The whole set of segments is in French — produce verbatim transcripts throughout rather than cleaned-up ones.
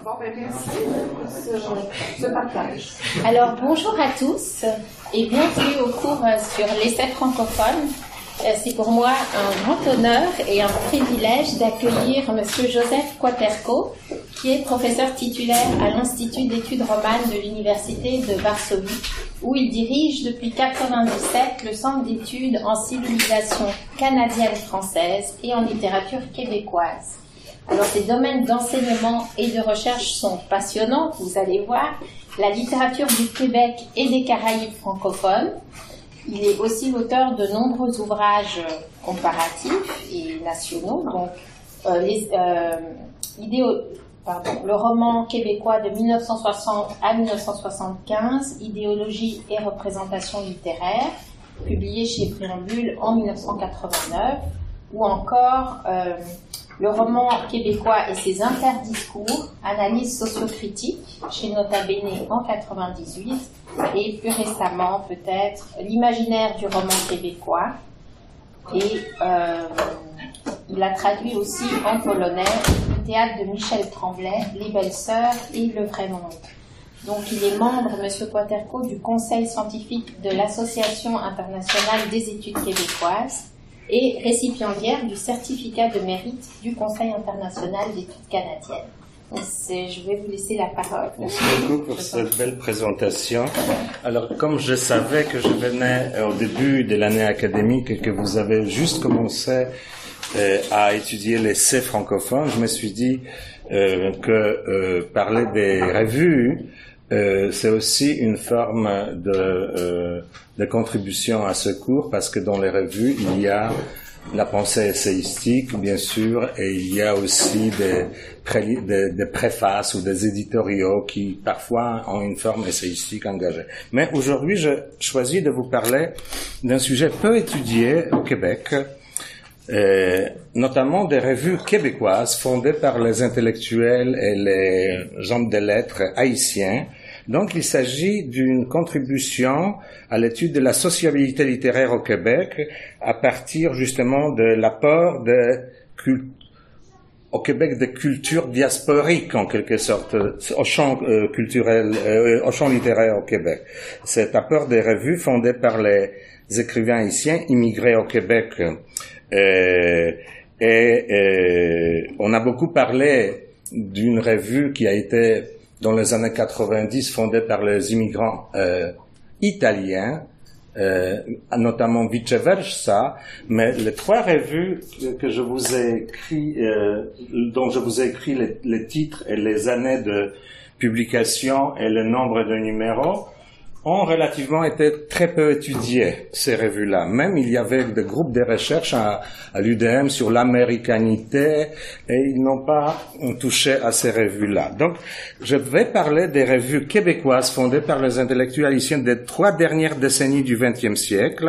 Bon, ben, merci pour ce, ce partage. Alors, bonjour à tous et bienvenue au cours sur l'essai francophone. C'est pour moi un grand honneur et un privilège d'accueillir Monsieur Joseph Quaterko, qui est professeur titulaire à l'Institut d'études romanes de l'Université de Varsovie, où il dirige depuis mille neuf cent quatre-vingt-dix-sept le Centre d'études en civilisation canadienne-française et en littérature québécoise. Alors, ces domaines d'enseignement et de recherche sont passionnants, vous allez voir. La littérature du Québec et des Caraïbes francophones. Il est aussi l'auteur de nombreux ouvrages comparatifs et nationaux. Donc, euh, les, euh, idéo, pardon, le roman québécois de mille neuf cent soixante à mille neuf cent soixante-quinze, Idéologie et représentation littéraire, publié chez Préambule en mille neuf cent quatre-vingt-neuf, ou encore euh, le roman québécois et ses interdiscours, analyse sociocritique, chez Nota Bene en mille neuf cent quatre-vingt-dix-huit, et plus récemment peut-être l'imaginaire du roman québécois. Et euh, il a traduit aussi en polonais le théâtre de Michel Tremblay, Les Belles Sœurs et Le Vrai Monde. Donc il est membre, M. Quaterko, du conseil scientifique de l'Association internationale des études québécoises et récipiendaire du certificat de mérite du Conseil international d'études canadiennes. C'est, je vais vous laisser la parole. Merci beaucoup pour cette belle présentation. Alors, comme je savais que je venais au début de l'année académique et que vous avez juste commencé euh, à étudier l'essai francophone, je me suis dit euh, que euh, parler des revues, euh, c'est aussi une forme de, euh, de contribution à ce cours, parce que dans les revues, il y a la pensée essayistique, bien sûr, et il y a aussi des, pré, des, des préfaces ou des éditoriaux qui, parfois, ont une forme essayistique engagée. Mais aujourd'hui, je choisis de vous parler d'un sujet peu étudié au Québec, euh, notamment des revues québécoises fondées par les intellectuels et les hommes de lettres haïtiens. Donc, il s'agit d'une contribution à l'étude de la sociabilité littéraire au Québec à partir justement de l'apport de cult- au Québec de culture diasporique en quelque sorte au champ euh, culturel, euh, au champ littéraire au Québec. Cet apport des revues fondées par les écrivains haïtiens immigrés au Québec. Euh, et euh, on a beaucoup parlé d'une revue qui a été dans les années quatre-vingt-dix, fondée par les immigrants euh, italiens, euh, notamment Viceversa, mais les trois revues que je vous ai écrit, euh, dont je vous ai écrit les, les titres et les années de publication et le nombre de numéros, ont relativement été très peu étudiées, ces revues-là. Même il y avait des groupes de recherche à, à l'U D M sur l'américanité et ils n'ont pas touché à ces revues-là. Donc, je vais parler des revues québécoises fondées par les intellectuels haïtiens des trois dernières décennies du vingtième siècle.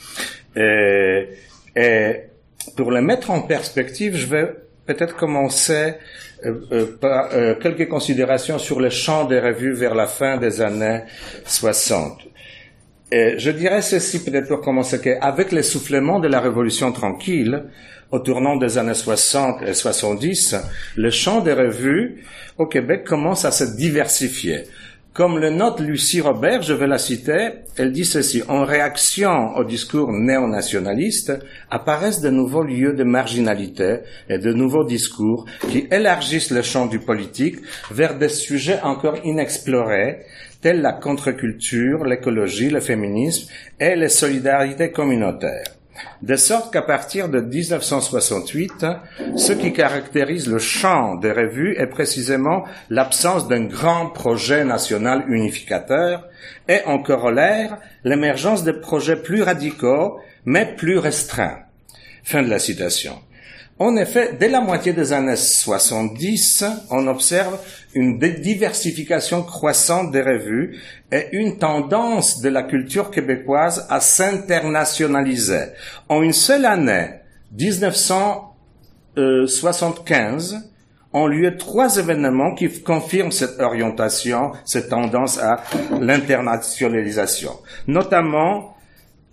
Et, et pour les mettre en perspective, je vais peut-être commencer Euh, euh, par euh, quelques considérations sur le champ des revues vers la fin des années soixante. Et je dirais ceci peut-être pour commencer, qu'avec l'essoufflement de la Révolution tranquille, au tournant des années soixante et soixante-dix, le champ des revues au Québec commence à se diversifier. Comme le note Lucie Robert, je vais la citer, elle dit ceci: en réaction au discours néo-nationaliste, apparaissent de nouveaux lieux de marginalité et de nouveaux discours qui élargissent le champ du politique vers des sujets encore inexplorés, tels la contre-culture, l'écologie, le féminisme et les solidarités communautaires. De sorte qu'à partir de dix-neuf cent soixante-huit, ce qui caractérise le champ des revues est précisément l'absence d'un grand projet national unificateur et, en corollaire, l'émergence de projets plus radicaux, mais plus restreints. Fin de la citation. En effet, dès la moitié des années soixante-dix, on observe une diversification croissante des revues et une tendance de la culture québécoise à s'internationaliser. En une seule année, dix-neuf cent soixante-quinze, ont lieu trois événements qui confirment cette orientation, cette tendance à l'internationalisation. Notamment,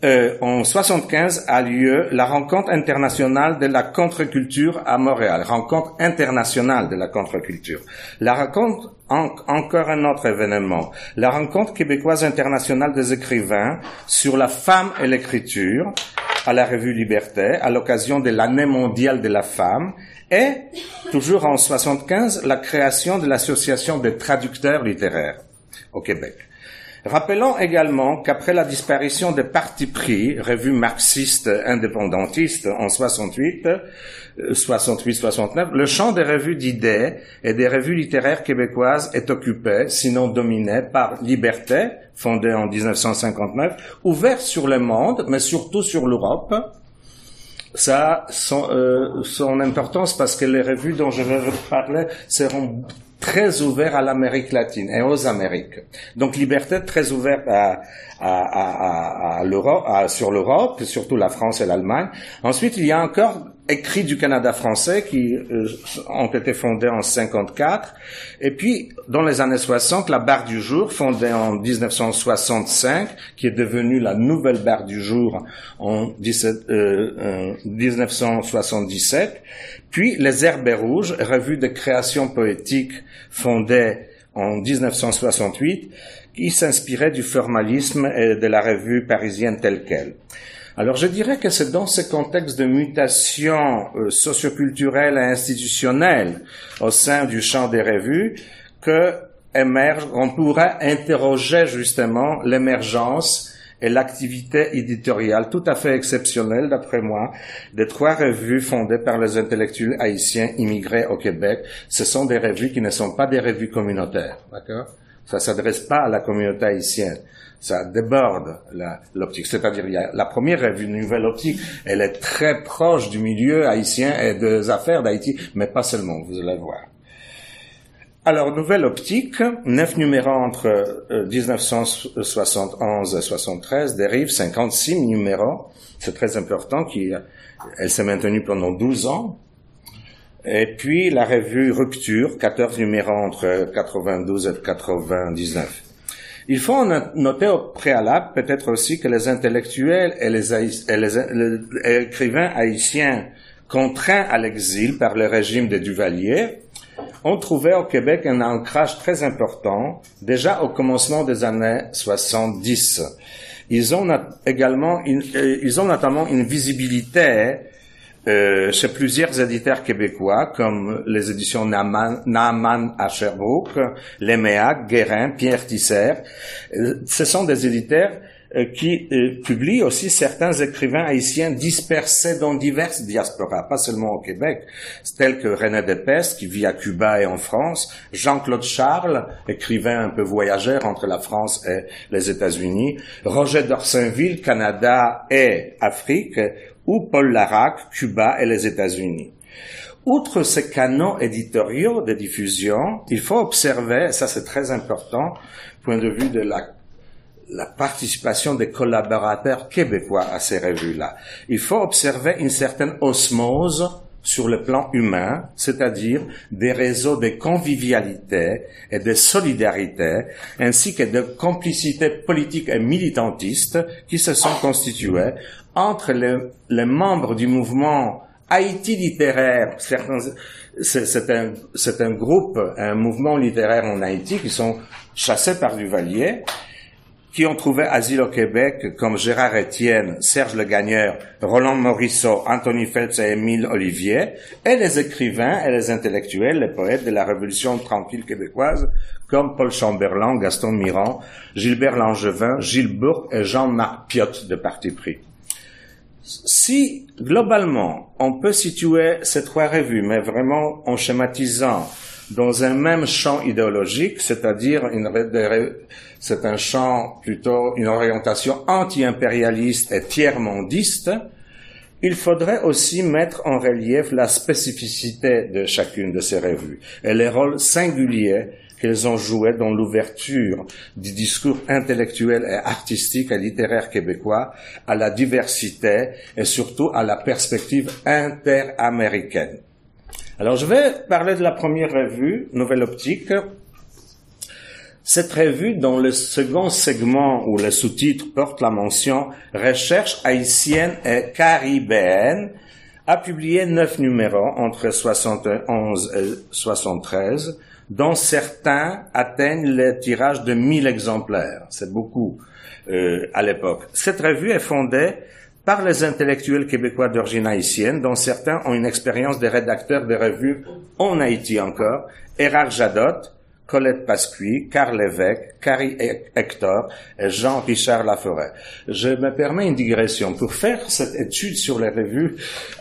euh, en soixante-quinze a lieu la rencontre internationale de la contre-culture à Montréal. Rencontre internationale de la contre-culture. La rencontre, en, encore un autre événement. La rencontre québécoise internationale des écrivains sur la femme et l'écriture à la revue Liberté, à l'occasion de l'année mondiale de la femme. Et, toujours en soixante-quinze, la création de l'association des traducteurs littéraires au Québec. Rappelons également qu'après la disparition des partis pris, revue marxiste indépendantiste en soixante-huit, soixante-huit soixante-neuf, le champ des revues d'idées et des revues littéraires québécoises est occupé, sinon dominé, par Liberté, fondée en dix-neuf cent cinquante-neuf, ouvert sur le monde, mais surtout sur l'Europe. Ça a son, euh, son importance parce que les revues dont je vais vous parler seront très ouvert à l'Amérique latine et aux Amériques. Donc Liberté très ouverte à, à, à, à l'Europe, à, sur l'Europe, surtout la France et l'Allemagne. Ensuite, il y a encore Écrits du Canada français qui euh, ont été fondés en cinquante-quatre. Et puis, dans les années soixante, la Barre du Jour, fondée en dix-neuf cent soixante-cinq, qui est devenue la nouvelle Barre du Jour en dix-sept, euh, euh, dix-neuf cent soixante-dix-sept. Puis, les Herbes Rouges, revue de création poétique fondée en dix-neuf cent soixante-huit, qui s'inspirait du formalisme et de la revue parisienne telle qu'elle. Alors, je dirais que c'est dans ce contexte de mutation euh, socioculturelle et institutionnelle au sein du champ des revues que émerge, on pourrait interroger justement l'émergence et l'activité éditoriale tout à fait exceptionnelle, d'après moi, des trois revues fondées par les intellectuels haïtiens immigrés au Québec. Ce sont des revues qui ne sont pas des revues communautaires, d'accord? Ça s'adresse pas à la communauté haïtienne. Ça déborde la, l'optique. C'est-à-dire, il y a la première revue Nouvelle Optique, elle est très proche du milieu haïtien et des affaires d'Haïti, mais pas seulement, vous allez voir. Alors, Nouvelle Optique, neuf numéros entre euh, dix-neuf cent soixante-onze et soixante-treize, dérive cinquante-six numéros. C'est très important, qui, elle s'est maintenue pendant douze ans. Et puis, la revue Rupture, quatorze numéros entre quatre-vingt-douze et quatre-vingt-dix-neuf. Il faut en noter au préalable peut-être aussi que les intellectuels et les, haïs, et les, les, les écrivains haïtiens contraints à l'exil par le régime des Duvalier ont trouvé au Québec un ancrage très important déjà au commencement des années soixante-dix. Ils ont également une, ils ont notamment une visibilité Euh, chez plusieurs éditeurs québécois, comme les éditions Naaman, Naaman à Sherbrooke, Léméac, Guérin, Pierre Tisser. Euh, ce sont des éditeurs euh, qui euh, publient aussi certains écrivains haïtiens dispersés dans diverses diasporas, pas seulement au Québec, tels que René Despès, qui vit à Cuba et en France, Jean-Claude Charles, écrivain un peu voyageur entre la France et les États-Unis, Roger d'Orsainville, Canada et Afrique, ou Paul Larac, Cuba et les États-Unis. Outre ces canaux éditoriaux de diffusion, il faut observer, ça c'est très important, point de vue de la, la participation des collaborateurs québécois à ces revues-là. Il faut observer une certaine osmose sur le plan humain, c'est-à-dire des réseaux de convivialité et de solidarité, ainsi que de complicité politique et militantiste qui se sont constitués entre les, les membres du mouvement Haïti littéraire. Certains, c'est, c'est, un, c'est un groupe, un mouvement littéraire en Haïti qui sont chassés par Duvalier, qui ont trouvé asile au Québec, comme Gérard Étienne, Serge Le Gagneur, Roland Morisseau, Anthony Phelps et Émile Olivier, et les écrivains et les intellectuels, les poètes de la Révolution tranquille québécoise, comme Paul Chamberlain, Gaston Miron, Gilbert Langevin, Gilles Bourque et Jean-Marc Piot de Parti pris. Si, globalement, on peut situer ces trois revues, mais vraiment en schématisant, dans un même champ idéologique, c'est-à-dire une, c'est un champ plutôt, une orientation anti-impérialiste et tiers-mondiste, il faudrait aussi mettre en relief la spécificité de chacune de ces revues et les rôles singuliers qu'elles ont joués dans l'ouverture du discours intellectuel et artistique et littéraire québécois à la diversité et surtout à la perspective interaméricaine. Alors, je vais parler de la première revue, Nouvelle Optique. Cette revue, dont le second segment ou le sous-titre porte la mention « Recherche haïtienne et caribéenne », a publié neuf numéros entre soixante et onze et soixante-treize, dont certains atteignent le tirage de mille exemplaires. C'est beaucoup euh, à l'époque. Cette revue est fondée par les intellectuels québécois d'origine haïtienne, dont certains ont une expérience de rédacteurs de revues en Haïti encore, Érard Jadot, Colette Pascuy, Carl Lévesque, Carrie Hector et Jean-Richard Laforêt. Je me permets une digression. Pour faire cette étude sur les revues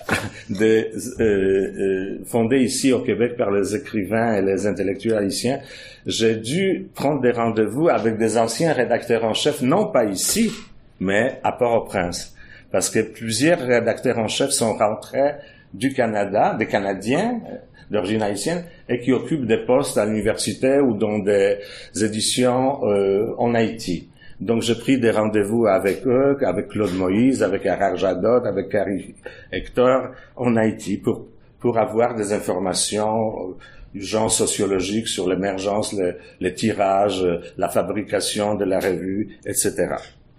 de, euh, euh, fondées ici au Québec par les écrivains et les intellectuels haïtiens, j'ai dû prendre des rendez-vous avec des anciens rédacteurs en chef, non pas ici, mais à Port-au-Prince. Parce que plusieurs rédacteurs en chef sont rentrés du Canada, des Canadiens, d'origine haïtienne, et qui occupent des postes à l'université ou dans des éditions euh, en Haïti. Donc j'ai pris des rendez-vous avec eux, avec Claude Moïse, avec Érard Jadot, avec Carrie Hector en Haïti pour pour avoir des informations du genre sociologique sur l'émergence, le, les tirages, la fabrication de la revue, et cetera.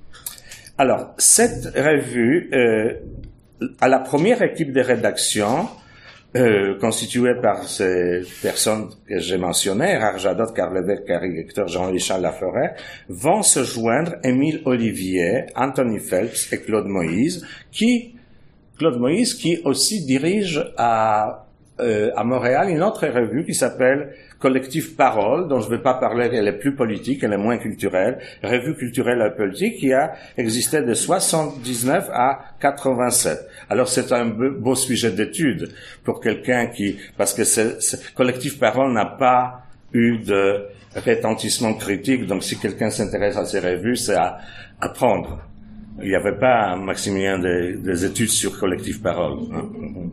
Alors cette revue, euh, à la première équipe de rédaction, Euh, constitué par ces personnes que j'ai mentionnées, Érard Jadot, Carl Lévesque, Carrie Hector, Jean-Richard Laforêt, vont se joindre Émile Olivier, Anthony Phelps et Claude Moïse, qui, Claude Moïse, qui aussi dirige à, euh, à Montréal une autre revue qui s'appelle Collectif Parole, dont je ne vais pas parler, elle est plus politique, elle est moins culturelle, revue culturelle et politique qui a existé de soixante-dix-neuf à quatre-vingt-sept. Alors c'est un beau sujet d'étude pour quelqu'un qui, parce que ce Collectif Parole n'a pas eu de retentissement critique, donc si quelqu'un s'intéresse à ces revues, c'est à apprendre. Il n'y avait pas, Maximilien, des, des études sur Collectif Parole. Hein.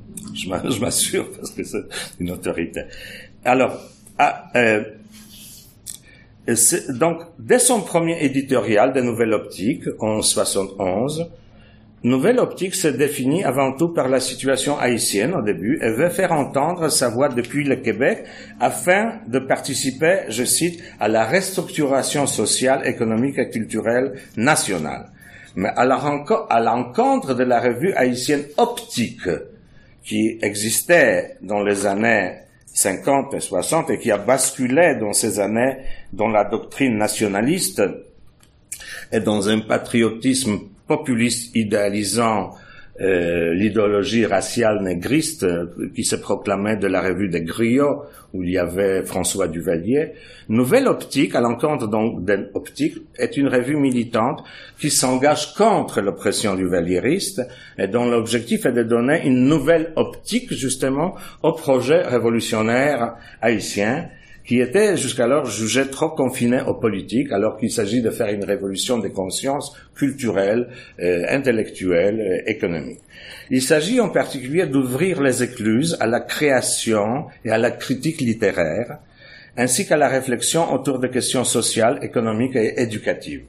Je m'assure, parce que c'est une autorité. Alors, Ah, euh, donc, dès son premier éditorial de Nouvelle Optique, en soixante et onze, Nouvelle Optique se définit avant tout par la situation haïtienne au début et veut faire entendre sa voix depuis le Québec afin de participer, je cite, à la restructuration sociale, économique et culturelle nationale. Mais à l'encontre de la revue haïtienne Optique, qui existait dans les années cinquante et soixante et qui a basculé dans ces années dans la doctrine nationaliste et dans un patriotisme populiste idéalisant euh, l'idéologie raciale négriste euh, qui se proclamait de la revue des Griots où il y avait François Duvalier. Nouvelle Optique, à l'encontre donc d'Optique, est une revue militante qui s'engage contre l'oppression duvaliériste et dont l'objectif est de donner une nouvelle optique justement au projet révolutionnaire haïtien qui était jusqu'alors jugé trop confiné aux politiques, alors qu'il s'agit de faire une révolution des consciences culturelles, euh, intellectuelles, euh, économiques. Il s'agit en particulier d'ouvrir les écluses à la création et à la critique littéraire, ainsi qu'à la réflexion autour des questions sociales, économiques et éducatives.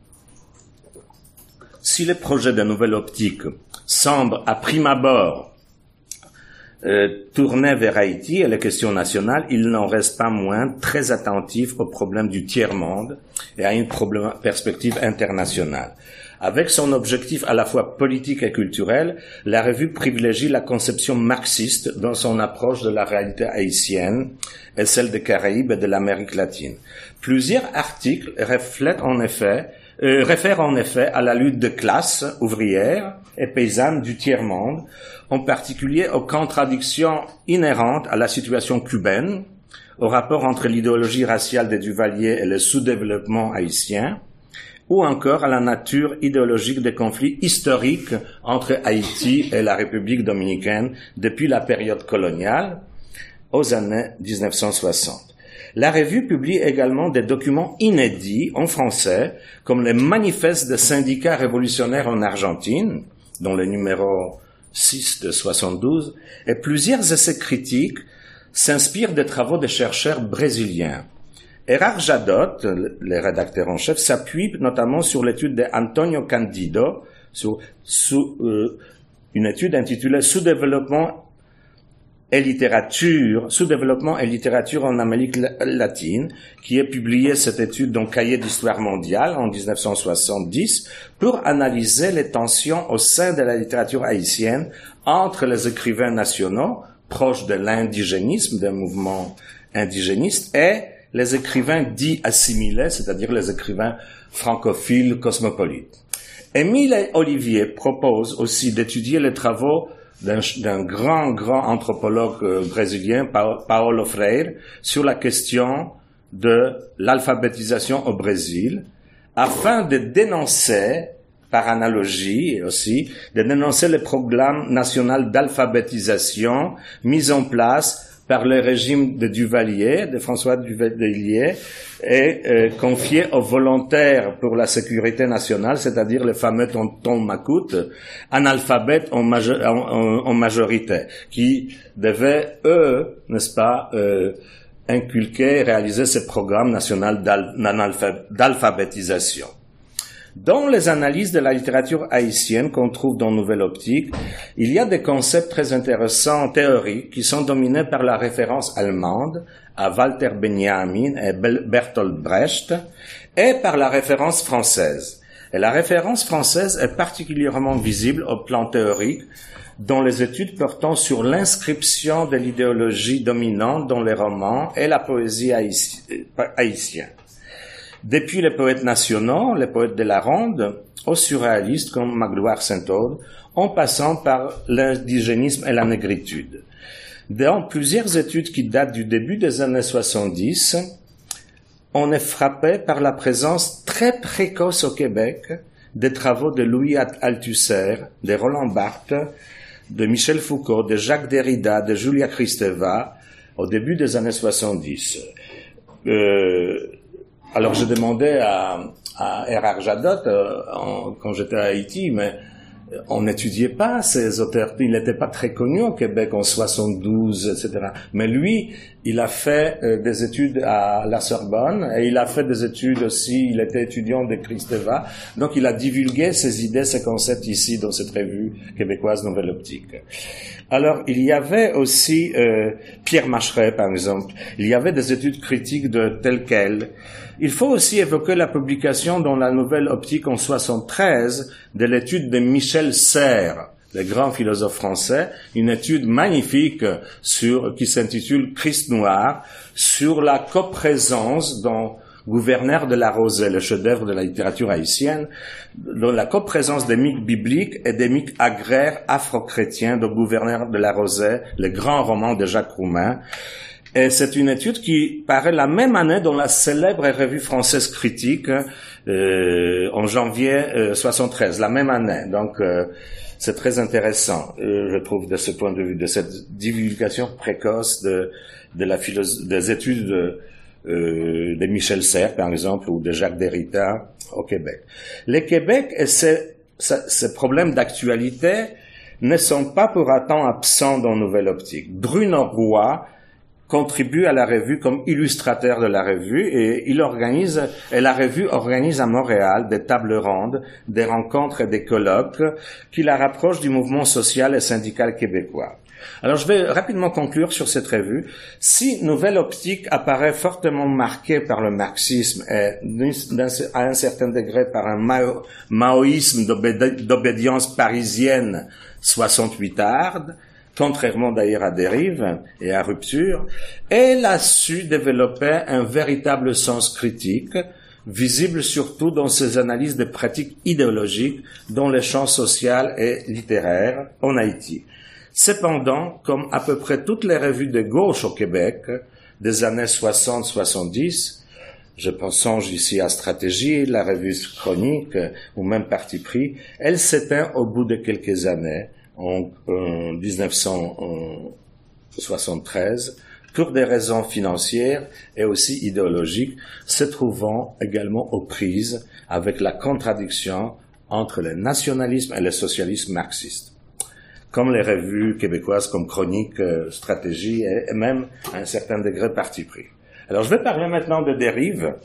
Si le projet de Nouvelle Optique semble à prime abord Euh, tourné vers Haïti et les questions nationales, il n'en reste pas moins très attentif au problème du tiers-monde et à une perspective internationale. Avec son objectif à la fois politique et culturel, la revue privilégie la conception marxiste dans son approche de la réalité haïtienne et celle des Caraïbes et de l'Amérique latine. Plusieurs articles reflètent en effet, euh, réfèrent en effet à la lutte de classe ouvrière et paysanne du tiers-monde, en particulier aux contradictions inhérentes à la situation cubaine, au rapport entre l'idéologie raciale des Duvalier et le sous-développement haïtien, ou encore à la nature idéologique des conflits historiques entre Haïti et la République dominicaine depuis la période coloniale aux années dix-neuf cent soixante. La revue publie également des documents inédits en français, comme les manifestes des syndicats révolutionnaires en Argentine, dont le numéro six de soixante-douze, et plusieurs essais critiques s'inspirent des travaux des chercheurs brésiliens. Érard Jadot, le rédacteur en chef, s'appuie notamment sur l'étude d'Antonio Candido, sur, sur euh, une étude intitulée « Sous-développement et littérature, sous-développement et littérature en Amérique latine, qui a publié cette étude dans Cahiers d'histoire mondiale en dix-neuf cent soixante-dix pour analyser les tensions au sein de la littérature haïtienne entre les écrivains nationaux, proches de l'indigénisme, d'un mouvement indigéniste, et les écrivains dits assimilés, c'est-à-dire les écrivains francophiles cosmopolites. Émile Olivier propose aussi d'étudier les travaux d'un, d'un grand, grand anthropologue euh, brésilien, pa- Paulo Freire, sur la question de l'alphabétisation au Brésil, afin de dénoncer, par analogie aussi, de dénoncer le programme national d'alphabétisation mis en place par le régime de Duvalier, de François Duvalier, et euh, confié aux volontaires pour la sécurité nationale, c'est-à-dire les fameux tontons macoutes, analphabètes en, majo- en, en, en majorité, qui devaient, eux, n'est-ce pas, euh, inculquer et réaliser ce programme national d'al- d'alphabétisation. Dans les analyses de la littérature haïtienne qu'on trouve dans Nouvelle Optique, il y a des concepts très intéressants théoriques qui sont dominés par la référence allemande à Walter Benjamin et Bertolt Brecht et par la référence française. Et la référence française est particulièrement visible au plan théorique dans les études portant sur l'inscription de l'idéologie dominante dans les romans et la poésie haïtienne. Depuis les poètes nationaux, les poètes de la ronde, aux surréalistes comme Magloire Saint-Aude, en passant par l'indigénisme et la négritude. Dans plusieurs études qui datent du début des années soixante-dix, on est frappé par la présence très précoce au Québec des travaux de Louis Althusser, de Roland Barthes, de Michel Foucault, de Jacques Derrida, de Julia Kristeva, au début des années soixante-dix. Euh, Alors, je demandais à, à Erard Jadot, euh, en, quand j'étais à Haïti, mais on n'étudiait pas ces auteurs. Il n'était pas très connu au Québec en soixante-douze, et cetera. Mais lui, il a fait euh, des études à la Sorbonne et il a fait des études aussi, il était étudiant de Kristeva. Donc, il a divulgué ses idées, ses concepts ici dans cette revue québécoise Nouvelle Optique. Alors, il y avait aussi euh, Pierre Macheret, par exemple. Il y avait des études critiques de tel quel. Il faut aussi évoquer la publication dans la Nouvelle Optique en soixante-treize de l'étude de Michel Serres, le grand philosophe français, une étude magnifique sur, qui s'intitule Christ noir, sur la coprésence dans Gouverneur de la Rosée, le chef-d'œuvre de la littérature haïtienne, dans la coprésence des mythes bibliques et des mythes agraires afro-chrétiens de Gouverneur de la Rosée, le grand roman de Jacques Roumain. Et c'est une étude qui paraît la même année dans la célèbre revue française critique, euh, en janvier euh, soixante-treize, la même année. Donc, euh, c'est très intéressant, euh, je trouve, de ce point de vue, de cette divulgation précoce de, de la philosophe, des études de, euh, de Michel Serres, par exemple, ou de Jacques Derrida au Québec. Le Québec et ses, ses problèmes d'actualité ne sont pas pour autant absents dans Nouvelle Optique. Bruno Roy contribue à la revue comme illustrateur de la revue et il organise, et la revue organise à Montréal des tables rondes, des rencontres et des colloques qui la rapprochent du mouvement social et syndical québécois. Alors je vais rapidement conclure sur cette revue. Si Nouvelle Optique apparaît fortement marquée par le marxisme et à un certain degré par un mao, maoïsme d'obé- d'obédience parisienne soixante-huitarde, contrairement d'ailleurs à Dérive et à Rupture, elle a su développer un véritable sens critique, visible surtout dans ses analyses de pratiques idéologiques dans les champs social et littéraire en Haïti. Cependant, comme à peu près toutes les revues de gauche au Québec des années soixante soixante-dix, je songe ici à Stratégie, la revue Chronique ou même Parti pris, elle s'éteint au bout de quelques années, en, en dix-neuf cent soixante-treize, pour des raisons financières et aussi idéologiques, se trouvant également aux prises avec la contradiction entre le nationalisme et le socialisme marxiste, comme les revues québécoises comme Chronique, Stratégie et même à un certain degré Parti pris. Alors je vais parler maintenant de Dérive,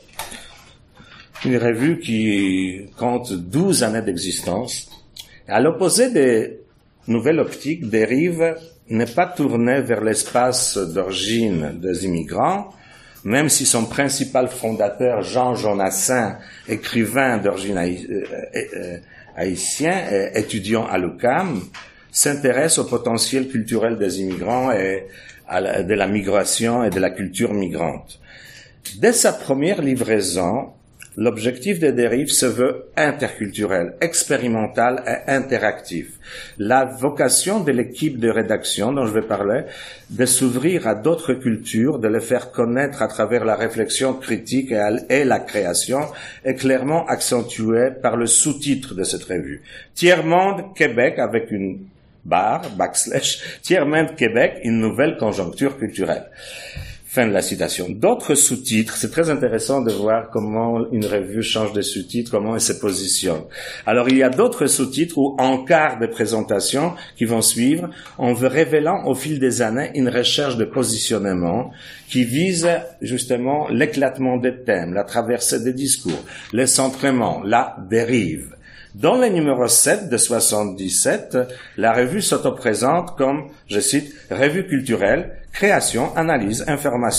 une revue qui compte douze années d'existence. À l'opposé des nouvelle optique, Dérive n'est pas tournée vers l'espace d'origine des immigrants, même si son principal fondateur, Jean Jonassin, écrivain d'origine haïtienne, étudiant à l'U Q A M, s'intéresse au potentiel culturel des immigrants et à la, de la migration et de la culture migrante. Dès sa première livraison, l'objectif de Dérive se veut interculturel, expérimental et interactif. La vocation de l'équipe de rédaction dont je vais parler, de s'ouvrir à d'autres cultures, de les faire connaître à travers la réflexion critique et la création, est clairement accentuée par le sous-titre de cette revue. Tiers-monde Québec avec une barre, backslash, Tiers-monde Québec, une nouvelle conjoncture culturelle. Fin de la citation. D'autres sous-titres, c'est très intéressant de voir comment une revue change de sous-titres, comment elle se positionne. Alors, il y a d'autres sous-titres ou encarts de présentation qui vont suivre en révélant au fil des années une recherche de positionnement qui vise justement l'éclatement des thèmes, la traversée des discours, le centrement, la dérive. Dans le numéro sept de soixante-dix-sept, la revue s'auto-présente comme, je cite, « Revue culturelle, création, analyse, information »,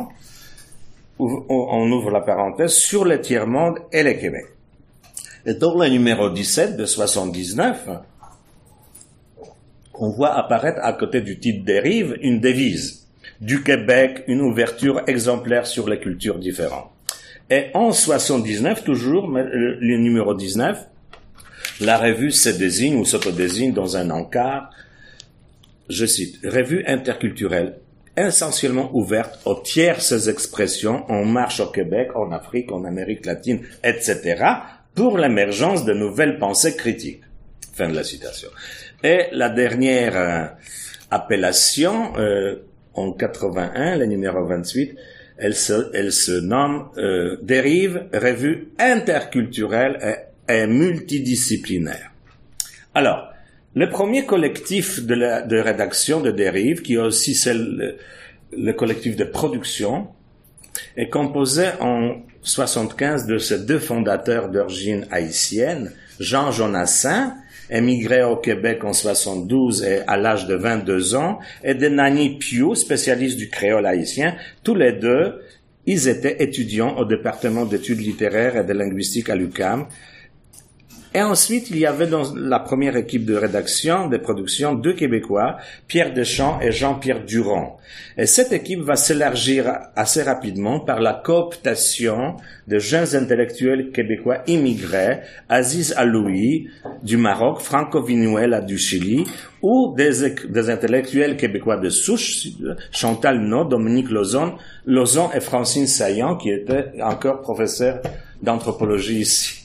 on ouvre la parenthèse, sur le tiers-monde et le Québec. Et dans le numéro dix-sept de soixante-dix-neuf, on voit apparaître à côté du titre Dérive une devise. Du Québec, une ouverture exemplaire sur les cultures différentes. Et en soixante-dix-neuf, toujours, le, le numéro dix-neuf, la revue se désigne ou s'autodésigne dans un encart, je cite, « Revue interculturelle, essentiellement ouverte aux tierces expressions en marche au Québec, en Afrique, en Amérique latine, et cetera, pour l'émergence de nouvelles pensées critiques. » Fin de la citation. Et la dernière euh, appellation, euh, en quatre-vingt-un, le numéro vingt-huit, elle se, elle se nomme euh, « Dérive, revue interculturelle et et multidisciplinaire. » Alors, le premier collectif de, la, de rédaction de Dérive, qui est aussi celle, le, le collectif de production, est composé en soixante-quinze de ces deux fondateurs d'origine haïtienne, Jean Jonassin, émigré au Québec en soixante-douze et à l'âge de vingt-deux ans, et de Nani Pio, spécialiste du créole haïtien. Tous les deux, ils étaient étudiants au département d'études littéraires et de linguistique à l'U Q A M. Et ensuite, il y avait dans la première équipe de rédaction, de production, deux Québécois, Pierre Deschamps et Jean-Pierre Durand. Et cette équipe va s'élargir assez rapidement par la cooptation de jeunes intellectuels québécois immigrés, Aziz Aloui du Maroc, Franco Vinuela du Chili, ou des, des intellectuels québécois de souche, Chantal Naud, Dominique Lauzon, Lauzon et Francine Saillant, qui étaient encore professeurs d'anthropologie ici.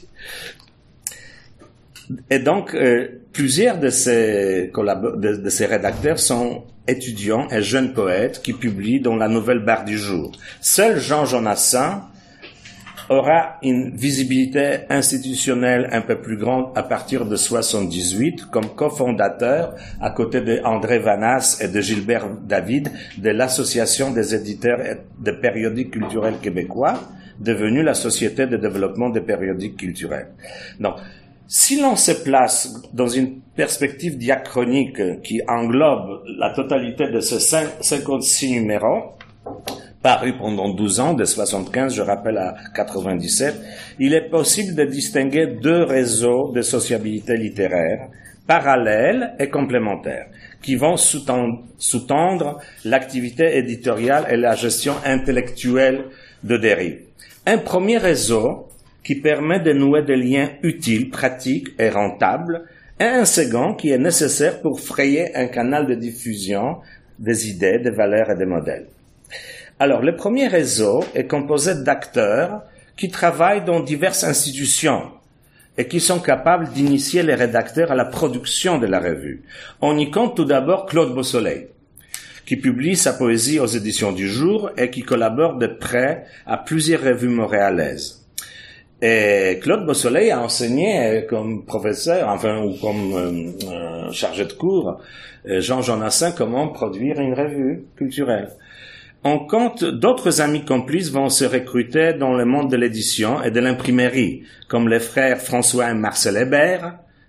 Et donc, euh, plusieurs de ces, collab- de, de ces rédacteurs sont étudiants et jeunes poètes qui publient dans la Nouvelle Barre du Jour. Seul Jean Jonassin aura une visibilité institutionnelle un peu plus grande à partir de soixante-dix-huit comme cofondateur, à côté de André Vanas et de Gilbert David, de l'Association des éditeurs de périodiques culturels québécois, devenue la Société de développement des périodiques culturels. Donc, si l'on se place dans une perspective diachronique qui englobe la totalité de ces cinquante-six numéros, parus pendant douze ans, de soixante-quinze, je rappelle, à quatre-vingt-dix-sept, il est possible de distinguer deux réseaux de sociabilité littéraire, parallèles et complémentaires, qui vont sous-tendre, sous-tendre l'activité éditoriale et la gestion intellectuelle de Dérive. Un premier réseau qui permet de nouer des liens utiles, pratiques et rentables, et un second qui est nécessaire pour frayer un canal de diffusion des idées, des valeurs et des modèles. Alors, le premier réseau est composé d'acteurs qui travaillent dans diverses institutions et qui sont capables d'initier les rédacteurs à la production de la revue. On y compte tout d'abord Claude Beausoleil, qui publie sa poésie aux éditions du Jour et qui collabore de près à plusieurs revues montréalaises. Et Claude Beausoleil a enseigné comme professeur, enfin, ou comme euh, euh, chargé de cours, euh, Jean Jonassin, comment produire une revue culturelle. On compte d'autres amis complices vont se recruter dans le monde de l'édition et de l'imprimerie, comme les frères François et Marcel Hébert,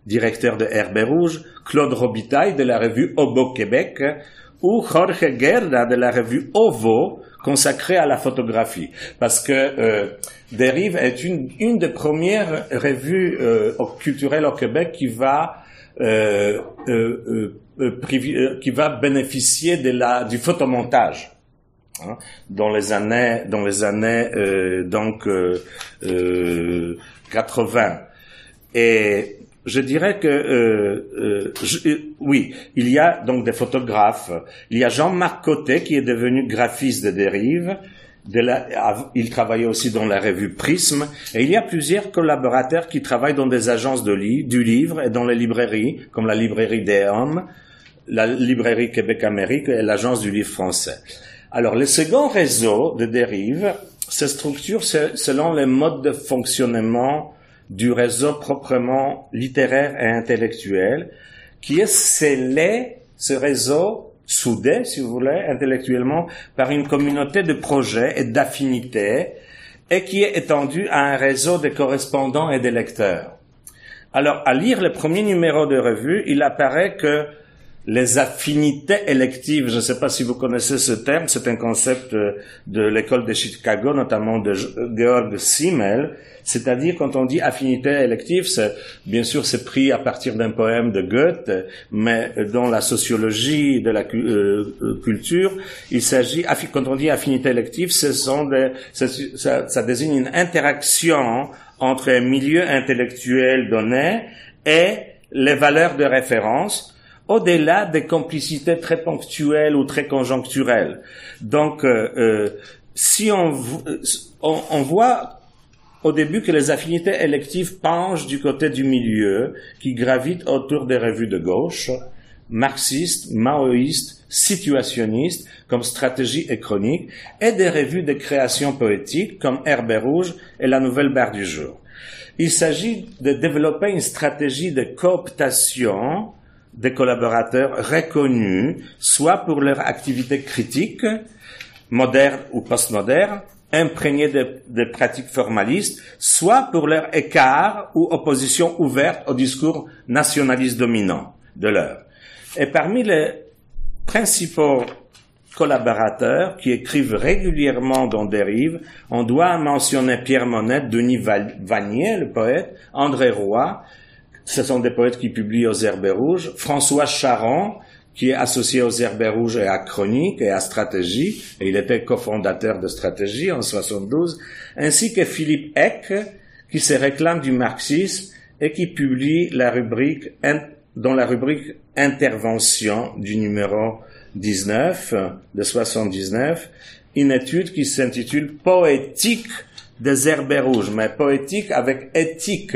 directeur de Herbert Rouge, Claude Robitaille de la revue Obo Québec, ou Jorge Guerra de la revue Ovo, consacrée à la photographie. Parce que euh, Dérive est une, une des premières revues euh, culturelles au Québec qui va euh, euh, euh, privi, euh, qui va bénéficier de la du photomontage. Hein, dans les années dans les années euh, donc euh, euh, quatre-vingts. Et je dirais que euh, euh, je, oui, il y a donc des photographes. Il y a Jean-Marc Côté qui est devenu graphiste de Dérive. De la, il travaillait aussi dans la revue Prisme. Et il y a plusieurs collaborateurs qui travaillent dans des agences de li, du livre et dans les librairies, comme la librairie des Hommes, la librairie Québec-Amérique et l'agence du livre français. Alors, le second réseau de Dérive se structure selon les modes de fonctionnement du réseau proprement littéraire et intellectuel, qui est scellé, ce réseau, soudé, si vous voulez, intellectuellement, par une communauté de projets et d'affinités, et qui est étendu à un réseau de correspondants et de lecteurs. Alors, à lire le premier numéro de revue, il apparaît que les affinités électives, je ne sais pas si vous connaissez ce terme, c'est un concept de l'école de Chicago, notamment de Georg Simmel, c'est-à-dire quand on dit affinité élective, c'est, bien sûr c'est pris à partir d'un poème de Goethe, mais dans la sociologie de la euh, culture, il s'agit, quand on dit affinité élective, ce sont des, ça, ça désigne une interaction entre un milieu intellectuel donné et les valeurs de référence, au-delà des complicités très ponctuelles ou très conjoncturelles. Donc, euh, euh, si on, on, on voit au début que les affinités électives penchent du côté du milieu, qui gravitent autour des revues de gauche, marxistes, maoïstes, situationnistes, comme Stratégie et Chronique, et des revues de création poétique, comme Herbert Rouge et La Nouvelle Barre du Jour. Il s'agit de développer une stratégie de cooptation des collaborateurs reconnus, soit pour leur activité critique, moderne ou postmoderne, imprégnée de, de pratiques formalistes, soit pour leur écart ou opposition ouverte au discours nationaliste dominant de l'heure. Et parmi les principaux collaborateurs qui écrivent régulièrement dans Dérive, on doit mentionner Pierre Monet, Denis Vanier, le poète, André Roy. Ce sont des poètes qui publient aux Herbert Rouge. François Charon, qui est associé aux Herbert Rouge et à Chronique et à Stratégie, et il était cofondateur de Stratégie en soixante-douze, ainsi que Philippe Eck, qui se réclame du marxisme et qui publie la rubrique, dans la rubrique Intervention du numéro dix-neuf de soixante-dix-neuf, une étude qui s'intitule Poétique des Herbert Rouge, mais poétique avec éthique.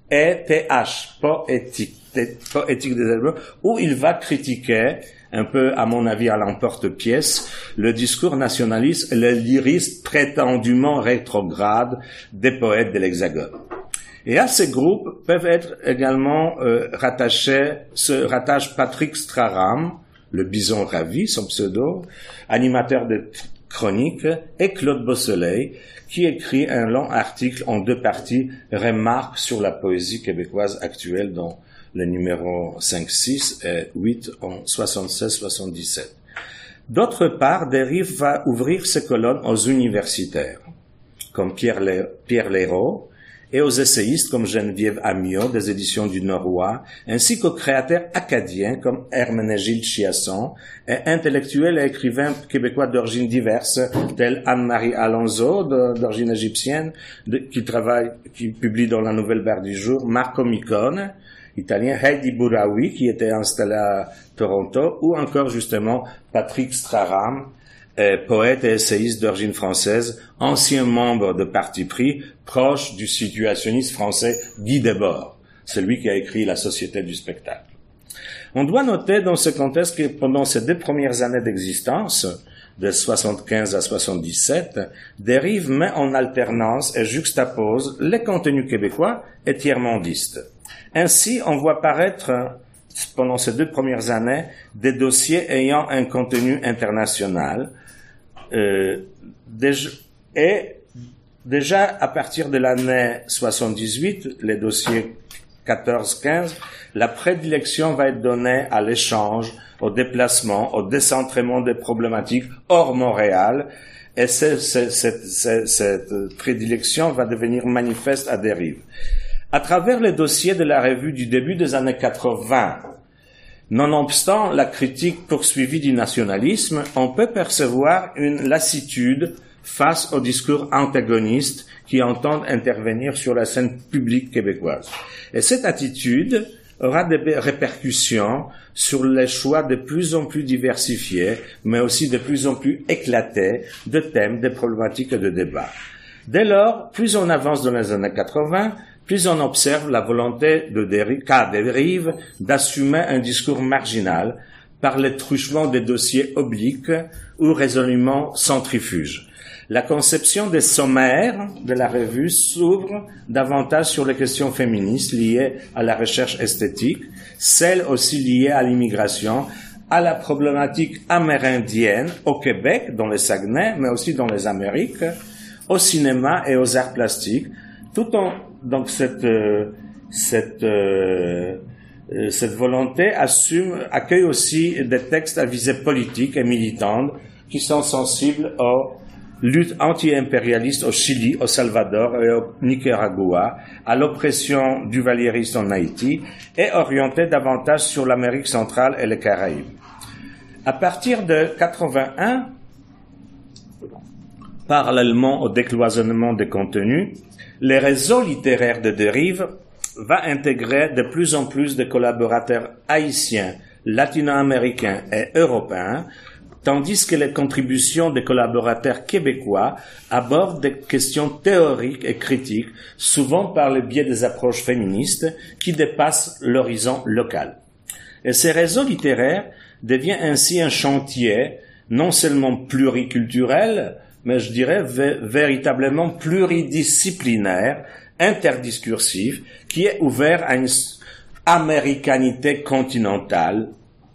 E T H, poétique, poétique des Herbert, où il va critiquer, un peu à mon avis à l'emporte-pièce, le discours nationaliste et le lyrisme prétendument rétrograde des poètes de l'Hexagone. Et à ces groupes peuvent être également euh, rattachés, se rattache Patrick Straram, le bison ravi, son pseudo, animateur de Chronique, et Claude Beausoleil, qui écrit un long article en deux parties, remarque sur la poésie québécoise actuelle dans le numéro cinq, six et huit en soixante-seize soixante-dix-sept. D'autre part, Dérive va ouvrir ses colonnes aux universitaires, comme Pierre, Le, Pierre Léraud, et aux essayistes comme Geneviève Amiot des éditions du Noroît, ainsi qu'aux créateurs acadiens comme Herménégilde Chiasson et intellectuels et écrivains québécois d'origine diverse tels Anne-Marie Alonso d'origine égyptienne de, qui travaille, qui publie dans la Nouvelle Barre du Jour, Marco Micone, italien, Heidi Bouraoui qui était installé à Toronto, ou encore justement Patrick Straram, Euh, poète et essayiste d'origine française, ancien membre de Parti pris, proche du situationniste français Guy Debord, celui qui a écrit La Société du spectacle. On doit noter dans ce contexte que pendant ces deux premières années d'existence, de soixante-quinze à soixante-dix-sept, Dérive met en alternance et juxtapose les contenus québécois et tiers-mondistes. Ainsi, on voit paraître pendant ces deux premières années des dossiers ayant un contenu international, Euh, déjà, et déjà à partir de l'année soixante-dix-huit, les dossiers quatorze quinze, la prédilection va être donnée à l'échange, au déplacement, au décentrement des problématiques hors Montréal, et c'est, c'est, c'est, c'est, cette prédilection va devenir manifeste à dérive. À travers les dossiers de la revue du début des années quatre-vingts, nonobstant la critique poursuivie du nationalisme, on peut percevoir une lassitude face aux discours antagonistes qui entendent intervenir sur la scène publique québécoise. Et cette attitude aura des répercussions sur les choix de plus en plus diversifiés, mais aussi de plus en plus éclatés de thèmes, de problématiques et de débats. Dès lors, plus on avance dans les années quatre-vingts, plus on observe la volonté de dérive, cas dérive d'assumer un discours marginal par le truchement des dossiers obliques ou résolument centrifuges. La conception des sommaires de la revue s'ouvre davantage sur les questions féministes liées à la recherche esthétique, celles aussi liées à l'immigration, à la problématique amérindienne au Québec, dans les Saguenay, mais aussi dans les Amériques, au cinéma et aux arts plastiques, tout en donc cette euh, cette euh, cette volonté assume accueille aussi des textes à visée politique et militante qui sont sensibles aux luttes anti-impérialistes au Chili, au Salvador et au Nicaragua, à l'oppression duvalieriste en Haïti et orientés davantage sur l'Amérique centrale et les Caraïbes. À partir de quatre-vingt-un, parallèlement au décloisonnement des contenus, les réseaux littéraires de dérive va intégrer de plus en plus de collaborateurs haïtiens, latino-américains et européens, tandis que les contributions des collaborateurs québécois abordent des questions théoriques et critiques, souvent par le biais des approches féministes qui dépassent l'horizon local. Et ces réseaux littéraires deviennent ainsi un chantier non seulement pluriculturel, mais je dirais vé- véritablement pluridisciplinaire, interdiscursif, qui est ouvert à une américanité continentale.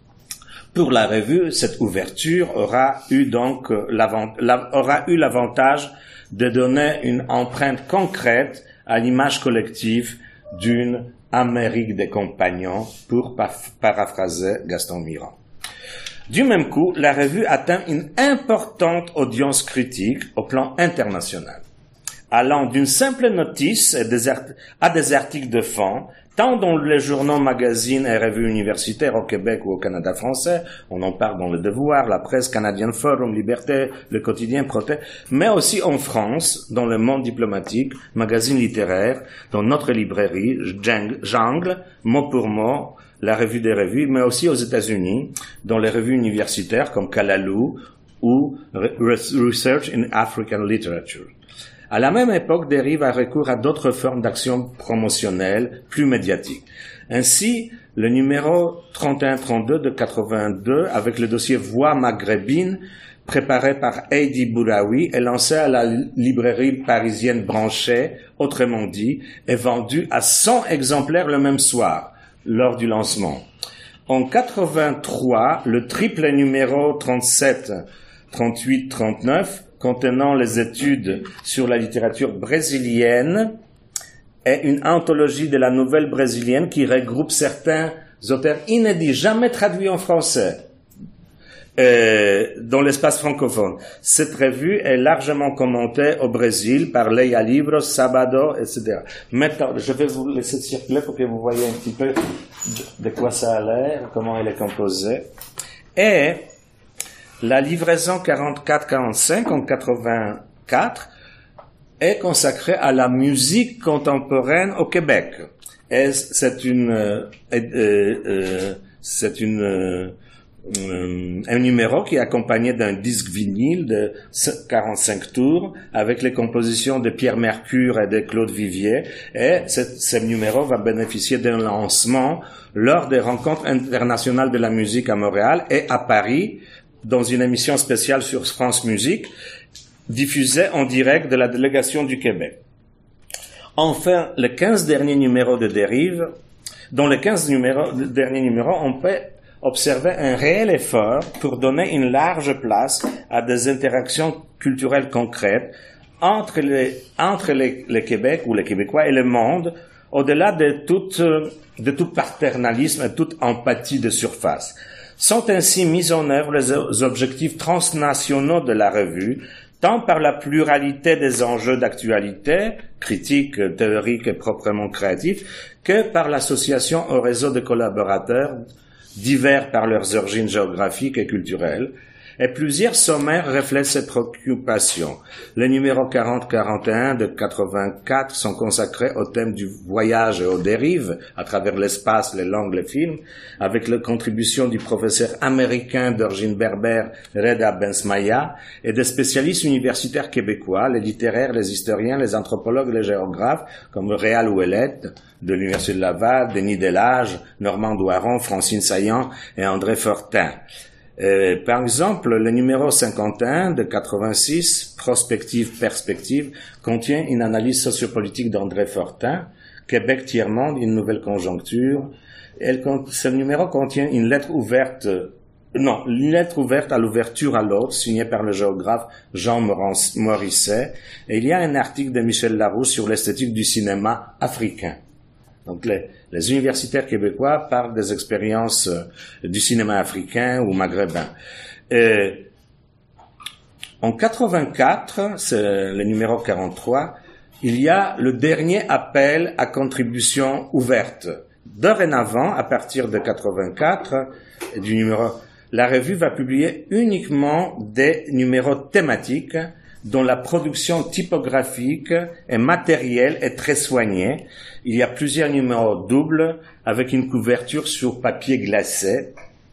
Pour la revue, cette ouverture aura eu donc l'avant- la- aura eu l'avantage de donner une empreinte concrète à l'image collective d'une Amérique des compagnons, pour paf- paraphraser Gaston Mirand. Du même coup, la revue atteint une importante audience critique au plan international, allant d'une simple notice à des, art- à des articles de fond, tant dans les journaux, magazines et revues universitaires au Québec ou au Canada français, on en parle dans Le Devoir, la presse canadienne Forum, Liberté, le quotidien Proté, mais aussi en France, dans le Monde diplomatique, magazine littéraire, dans notre librairie, Jungle, mot pour mot, la revue des revues, mais aussi aux États-Unis, dans les revues universitaires comme Kalalou ou Research in African Literature. À la même époque, Dérive a recours à d'autres formes d'action promotionnelle plus médiatiques. Ainsi, le numéro trente et un trente-deux de quatre-vingt-deux, avec le dossier Voix maghrébine, préparé par Heidi Bouraoui et lancé à la librairie parisienne Branché, autrement dit, est vendu à cent exemplaires le même soir, lors du lancement. En quatre-vingt-trois, le triple numéro trente-sept, trente-huit, trente-neuf, contenant les études sur la littérature brésilienne, est une anthologie de la nouvelle brésilienne qui regroupe certains auteurs inédits, jamais traduits en français, euh, dans l'espace francophone. Cette revue est largement commentée au Brésil par Leia Libros, Sabado, et cetera. Maintenant, je vais vous laisser circuler pour que vous voyez un petit peu de quoi ça a l'air, comment elle est composée. Et la livraison quarante-quatre quarante-cinq en quatre-vingt-quatre est consacrée à la musique contemporaine au Québec. Et c'est une, euh, euh, euh, c'est une, euh, euh, un numéro qui est accompagné d'un disque vinyle de quarante-cinq tours avec les compositions de Pierre Mercure et de Claude Vivier. Et ce numéro va bénéficier d'un lancement lors des rencontres internationales de la musique à Montréal et à Paris, dans une émission spéciale sur France Musique, diffusée en direct de la délégation du Québec. Enfin, les quinze derniers numéros de Dérive, dans les quinze numéros, derniers numéros, on peut observer un réel effort pour donner une large place à des interactions culturelles concrètes entre les, entre les, les Québec ou les Québécois et le monde, au-delà de tout, de tout paternalisme et toute empathie de surface. Sont ainsi mis en œuvre les objectifs transnationaux de la revue, tant par la pluralité des enjeux d'actualité, critiques, théoriques et proprement créatifs, que par l'association au réseau de collaborateurs divers par leurs origines géographiques et culturelles. Et plusieurs sommaires reflètent ces préoccupations. Les numéros quarante quarante et un de quatre-vingt-quatre sont consacrés au thème du voyage et aux dérives à travers l'espace, les langues, les films, avec la contribution du professeur américain d'origine berbère Reda Bensmaya et des spécialistes universitaires québécois, les littéraires, les historiens, les anthropologues, les géographes, comme Réal Ouellette de l'Université de Laval, Denis Delage, Normand Doiron, Francine Saillant et André Fortin. Euh, par exemple, le numéro cinquante et un de quatre-vingt-six, Prospective, Perspective, contient une analyse sociopolitique d'André Fortin, Québec tiers-monde, une nouvelle conjoncture. Elle, ce numéro contient une lettre ouverte, non, une lettre ouverte à l'ouverture à l'autre, signée par le géographe Jean Morisset, et il y a un article de Michel Larousse sur l'esthétique du cinéma africain. Donc les, les universitaires québécois parlent des expériences euh, du cinéma africain ou maghrébin. Euh, en quatre-vingt-quatre, c'est le numéro quarante-trois, il y a le dernier appel à contribution ouverte. Dorénavant, à partir de quatre-vingt-quatre, du numéro, la revue va publier uniquement des numéros thématiques dont la production typographique et matérielle est très soignée. Il y a plusieurs numéros doubles avec une couverture sur papier glacé.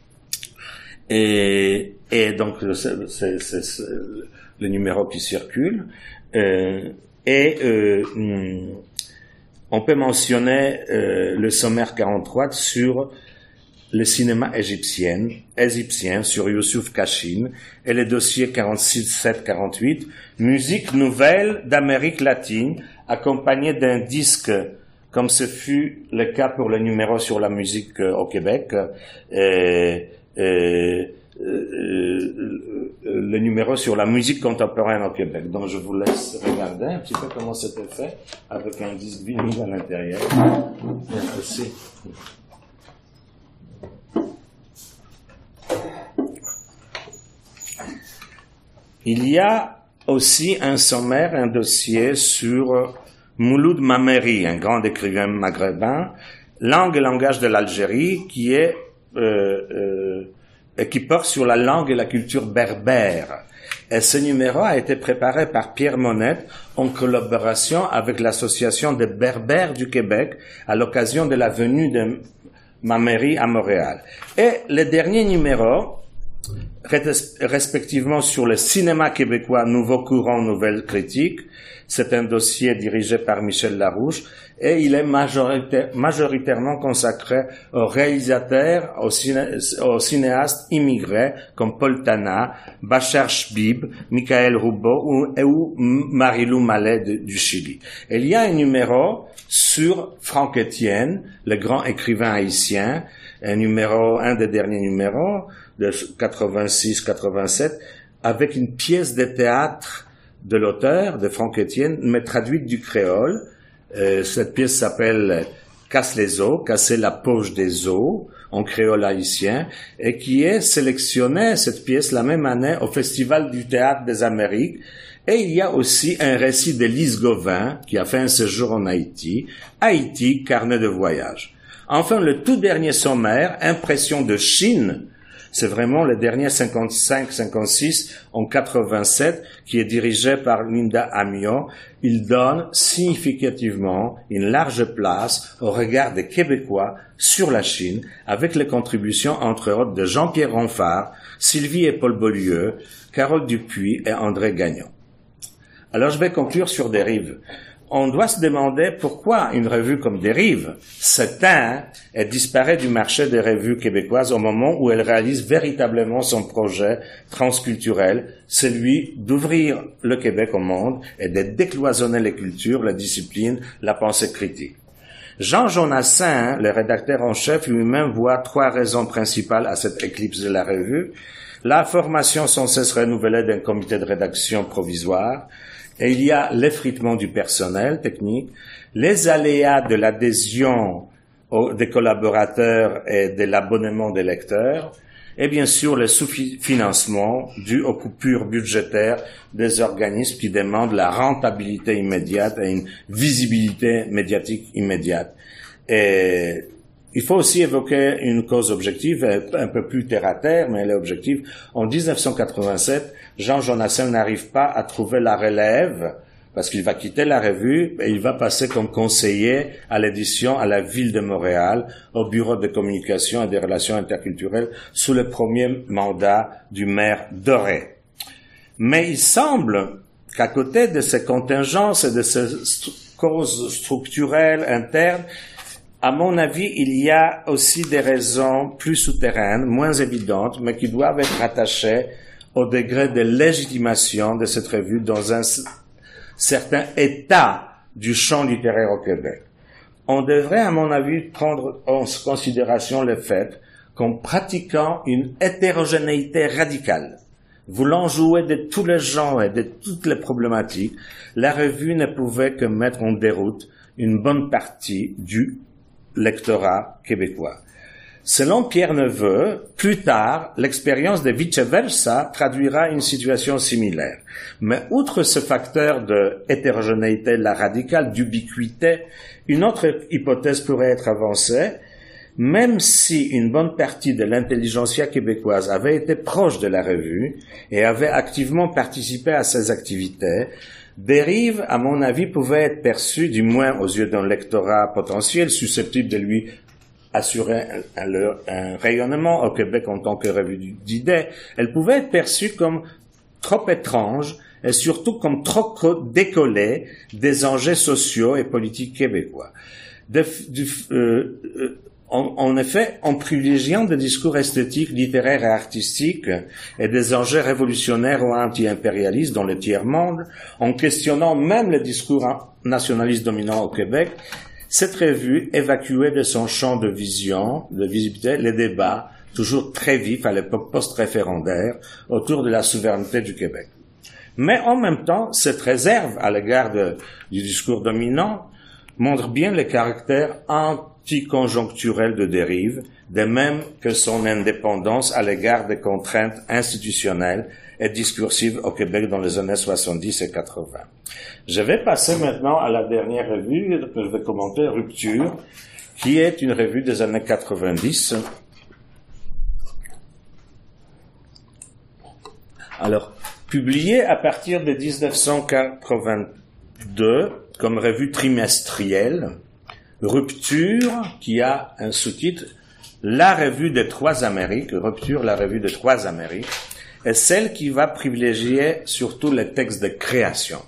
Et, et donc, c'est, c'est, c'est le numéro qui circule. Euh, et euh, on peut mentionner euh, le sommaire quarante-trois sur le cinéma égyptien, égyptien sur Youssouf Kachine et le dossier quarante-six sept quarante-huit, musique nouvelle d'Amérique latine, accompagné d'un disque, comme ce fut le cas pour le numéro sur la musique euh, au Québec, et, et, euh, le numéro sur la musique contemporaine au Québec. Donc je vous laisse regarder un petit peu comment c'était fait, avec un disque vinyle à l'intérieur. Aussi. Il y a aussi un sommaire, un dossier sur Mouloud Mameri, un grand écrivain maghrébin, langue et langage de l'Algérie, qui est euh, euh, qui porte sur la langue et la culture berbère. Et ce numéro a été préparé par Pierre Monette en collaboration avec l'association des Berbères du Québec à l'occasion de la venue de Mameri à Montréal. Et le dernier numéro, respectivement sur le cinéma québécois, nouveau courant, nouvelle critique. C'est un dossier dirigé par Michel Larouche et il est majoritaire, majoritairement consacré aux réalisateurs, aux, ciné, aux cinéastes immigrés comme Paul Tana, Bachar Chbib, Michael Roubaud ou, ou Marilou Mallet de, du Chili. Et il y a un numéro sur Franck Etienne, le grand écrivain haïtien, un numéro, un des derniers numéros, de quatre-vingt-six quatre-vingt-sept, avec une pièce de théâtre de l'auteur, de Franck Etienne, mais traduite du créole. Euh, cette pièce s'appelle « Casse les os », « Casser la poche des os », en créole haïtien, et qui est sélectionnée, cette pièce, la même année au Festival du Théâtre des Amériques. Et il y a aussi un récit de Lise Gauvin, qui a fait un séjour en Haïti, Haïti, carnet de voyage. Enfin, le tout dernier sommaire, Impression de Chine, c'est vraiment le dernier cinquante-cinq cinquante-six en quatre-vingt-sept qui est dirigé par Linda Amiot. Il donne significativement une large place au regard des Québécois sur la Chine avec les contributions entre autres de Jean-Pierre Ronfard, Sylvie et Paul Beaulieu, Carole Dupuis et André Gagnon. Alors je vais conclure sur Dérive. On doit se demander pourquoi une revue comme Dérive s'éteint et disparaît du marché des revues québécoises au moment où elle réalise véritablement son projet transculturel, celui d'ouvrir le Québec au monde et de décloisonner les cultures, la discipline, la pensée critique. Jean Jonassin, le rédacteur en chef, lui-même voit trois raisons principales à cette éclipse de la revue. La formation sans cesse renouvelée d'un comité de rédaction provisoire, Et il y a l'effritement du personnel technique, les aléas de l'adhésion des collaborateurs et de l'abonnement des lecteurs, et bien sûr le sous-financement dû aux coupures budgétaires des organismes qui demandent la rentabilité immédiate et une visibilité médiatique immédiate. Et il faut aussi évoquer une cause objective, un peu plus terre à terre, mais elle est objective. En dix-neuf cent quatre-vingt-sept, Jean Jonassen n'arrive pas à trouver la relève parce qu'il va quitter la revue et il va passer comme conseiller à l'édition à la ville de Montréal, au bureau de communication et des relations interculturelles, sous le premier mandat du maire Doré. Mais il semble qu'à côté de ces contingences et de ces st- causes structurelles internes, à mon avis, il y a aussi des raisons plus souterraines, moins évidentes, mais qui doivent être attachées au degré de légitimation de cette revue dans un certain état du champ littéraire au Québec. On devrait, à mon avis, prendre en considération le fait qu'en pratiquant une hétérogénéité radicale, voulant jouer de tous les genres et de toutes les problématiques, la revue ne pouvait que mettre en déroute une bonne partie du lectorat québécois. Selon Pierre Neveu, plus tard, l'expérience de vice-versa traduira une situation similaire. Mais outre ce facteur de hétérogénéité la radicale, d'ubiquité, une autre hypothèse pourrait être avancée. Même si une bonne partie de l'intelligentsia québécoise avait été proche de la revue et avait activement participé à ses activités, Dérive, à mon avis, pouvait être perçue, du moins aux yeux d'un lectorat potentiel susceptible de lui assurer un, un, un rayonnement au Québec en tant que revue d'idées, elle pouvait être perçue comme trop étrange et surtout comme trop décollée des enjeux sociaux et politiques québécois. De, du, euh, euh, En, en effet, en privilégiant des discours esthétiques, littéraires et artistiques et des enjeux révolutionnaires ou anti-impérialistes dans le tiers-monde, en questionnant même le discours nationaliste dominant au Québec, cette revue évacuait de son champ de vision, de visibilité, les débats, toujours très vifs à l'époque post-référendaire, autour de la souveraineté du Québec. Mais en même temps, cette réserve à l'égard de, du discours dominant montre bien le caractère anticonjoncturel de Dérive, de même que son indépendance à l'égard des contraintes institutionnelles et discursives au Québec dans les années soixante-dix et quatre-vingts. Je vais passer maintenant à la dernière revue que je vais commenter, Rupture, qui est une revue des années quatre-vingt-dix. Alors, publiée à partir de dix-neuf cent quatre-vingt-deux comme revue trimestrielle, Rupture, qui a un sous-titre, La revue des Trois Amériques, Rupture, la revue des Trois Amériques, est celle qui va privilégier surtout les textes de création.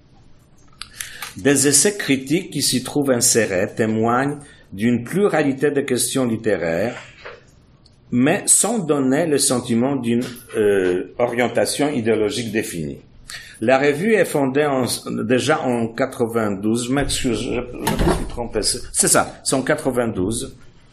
Des essais critiques qui s'y trouvent insérés témoignent d'une pluralité de questions littéraires, mais sans donner le sentiment d'une euh, orientation idéologique définie. La revue est fondée en, déjà en quatre-vingt-douze, je m'excuse, je, je me suis trompé, c'est ça, c'est en quatre-vingt-douze.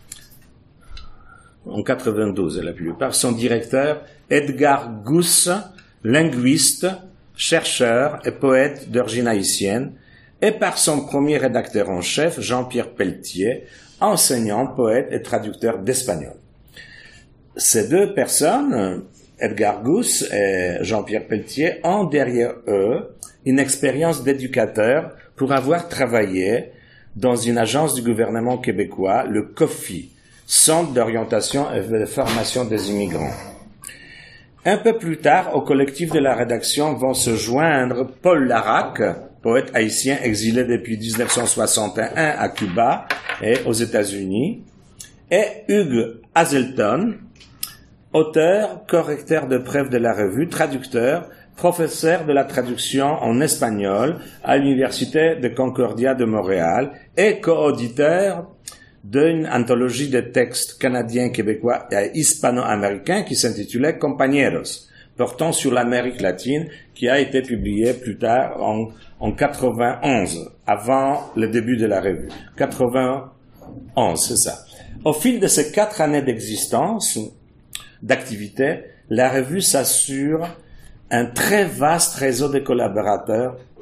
En quatre-vingt-douze, elle a publié par son directeur Edgar Gousse, linguiste, chercheur et poète d'origine haïtienne, et par son premier rédacteur en chef, Jean-Pierre Pelletier, enseignant, poète et traducteur d'espagnol. Ces deux personnes, Edgar Gousse et Jean-Pierre Pelletier, ont derrière eux une expérience d'éducateur pour avoir travaillé dans une agence du gouvernement québécois, le C O F I, Centre d'orientation et de formation des immigrants. Un peu plus tard, au collectif de la rédaction vont se joindre Paul Larac, poète haïtien exilé depuis dix-neuf cent soixante et un à Cuba et aux États-Unis, et Hugues Hazelton, auteur, correcteur de preuves de la revue, traducteur, professeur de la traduction en espagnol à l'Université de Concordia de Montréal et co-auditeur d'une anthologie de textes canadiens, québécois et hispano-américains qui s'intitulait Compañeros, portant sur l'Amérique latine, qui a été publiée plus tard en, en quatre-vingt-onze, avant le début de la revue. quatre-vingt-onze, c'est ça. Au fil de ces quatre années d'existence, d'activité, la revue s'assure un très vaste réseau de collaborateurs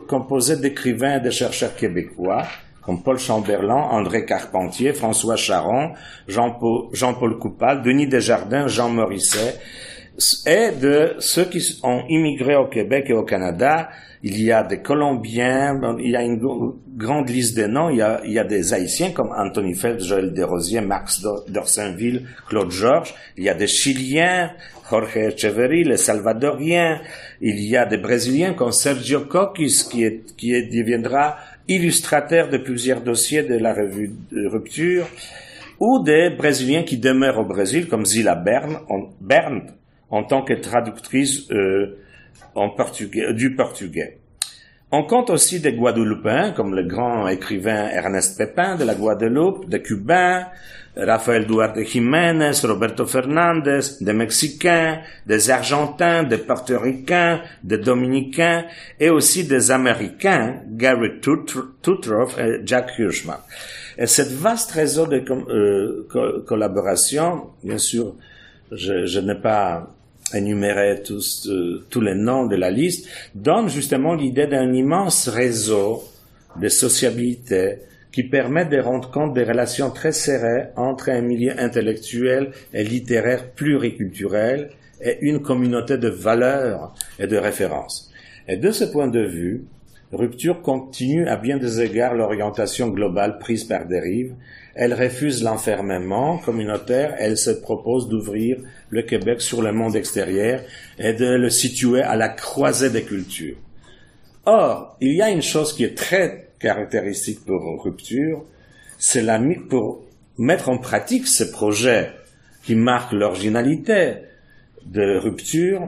composé d'écrivains et de chercheurs québécois, comme Paul Chamberlain, André Carpentier, François Charon, Jean-Paul, Jean-Paul Coupal, Denis Desjardins, Jean Morisset, et de ceux qui ont immigré au Québec et au Canada. Il y a des Colombiens, il y a une grande liste de noms, il y a, il y a des Haïtiens comme Anthony Phelps, Joël Desrosiers, Max d'Orsainville, Claude Georges, il y a des Chiliens, Jorge Echeverri, les Salvadoriens, il y a des Brésiliens comme Sergio Coquis, qui, est, qui est, deviendra illustrateur de plusieurs dossiers de la revue de Rupture, ou des Brésiliens qui demeurent au Brésil, comme Zila Bern, en, Bern, en tant que traductrice euh, en portugais, du portugais. On compte aussi des Guadeloupéens, comme le grand écrivain Ernest Pépin de la Guadeloupe, des Cubains, Rafael Duarte Jiménez, Roberto Fernandez, des Mexicains, des Argentins, des Portoricains, des Dominicains, et aussi des Américains, Gary Tutroff et Jack Hirschman. Et cette vaste réseau de euh, co collaboration, bien sûr, je, je n'ai pas énuméré tous, euh, tous les noms de la liste, donne justement l'idée d'un immense réseau de sociabilité qui permet de rendre compte des relations très serrées entre un milieu intellectuel et littéraire pluriculturel et une communauté de valeurs et de références. Et de ce point de vue, Rupture continue à bien des égards l'orientation globale prise par Dérive. Elle refuse l'enfermement communautaire, elle se propose d'ouvrir le Québec sur le monde extérieur et de le situer à la croisée des cultures. Or, il y a une chose qui est très caractéristique pour Rupture, c'est la pour mettre en pratique ce projet qui marque l'originalité de Rupture.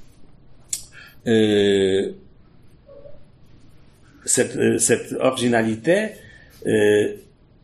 Euh, cette, euh, cette originalité euh,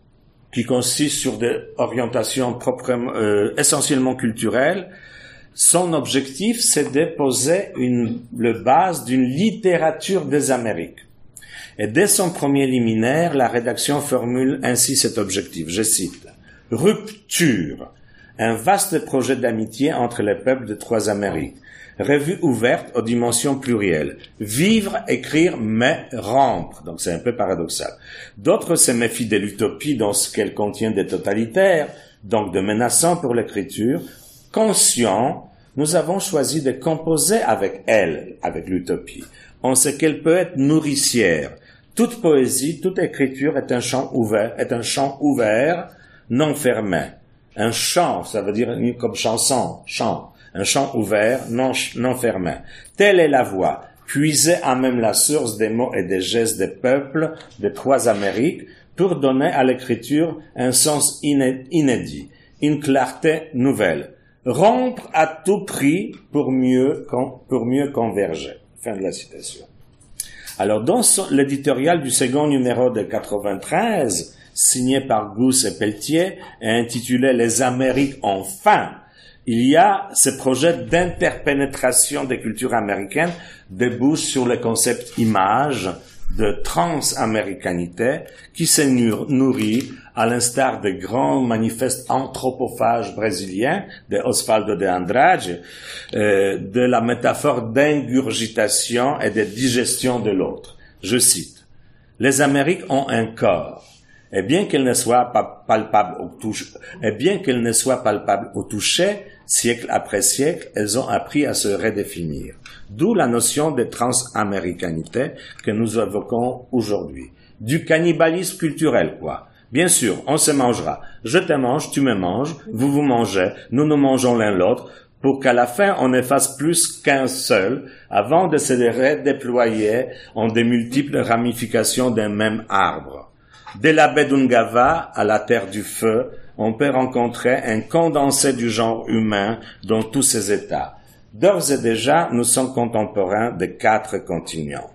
qui consiste sur des orientations proprement, euh, essentiellement culturelles, son objectif, c'est de poser une, le base d'une littérature des Amériques. Et dès son premier liminaire, la rédaction formule ainsi cet objectif, je cite, « Rupture, un vaste projet d'amitié entre les peuples de trois Amériques, revue ouverte aux dimensions plurielles, vivre, écrire, mais rompre. » Donc c'est un peu paradoxal. D'autres se méfient de l'utopie dans ce qu'elle contient de totalitaire, donc de menaçant pour l'écriture. Conscients, nous avons choisi de composer avec elle, avec l'utopie, en ce qu'elle peut être nourricière. Toute poésie, toute écriture est un champ ouvert, est un champ ouvert, non fermé. Un chant, ça veut dire comme chanson, chant. Un champ ouvert, non, non fermé. Telle est la voie, puisée à même la source des mots et des gestes des peuples des trois Amériques pour donner à l'écriture un sens inédit, une clarté nouvelle. Rompre à tout prix pour mieux, pour mieux converger. Fin de la citation. Alors, dans l'éditorial du second numéro de quatre-vingt-treize, signé par Gousse et Pelletier, et intitulé « Les Amériques enfin », il y a ce projet d'interpénétration des cultures américaines débouche sur le concept image de transaméricanité qui se nourrit, à l'instar des grands manifestes anthropophages brésiliens de Osvaldo de Andrade, euh, de la métaphore d'ingurgitation et de digestion de l'autre. Je cite, « Les Amériques ont un corps. Et bien qu'elle ne soit pas palpable au toucher, et bien qu'elle ne soit palpable au toucher, siècle après siècle, elles ont appris à se redéfinir. D'où la notion de transaméricanité que nous évoquons aujourd'hui. Du cannibalisme culturel, quoi. Bien sûr, on se mangera. Je te mange, tu me manges, vous vous mangez, nous nous mangeons l'un l'autre, pour qu'à la fin on ne fasse plus qu'un seul, avant de se redéployer en de multiples ramifications d'un même arbre. De la baie d'Ungava à la terre du feu, on peut rencontrer un condensé du genre humain dans tous ses états. D'ores et déjà, nous sommes contemporains de quatre continents.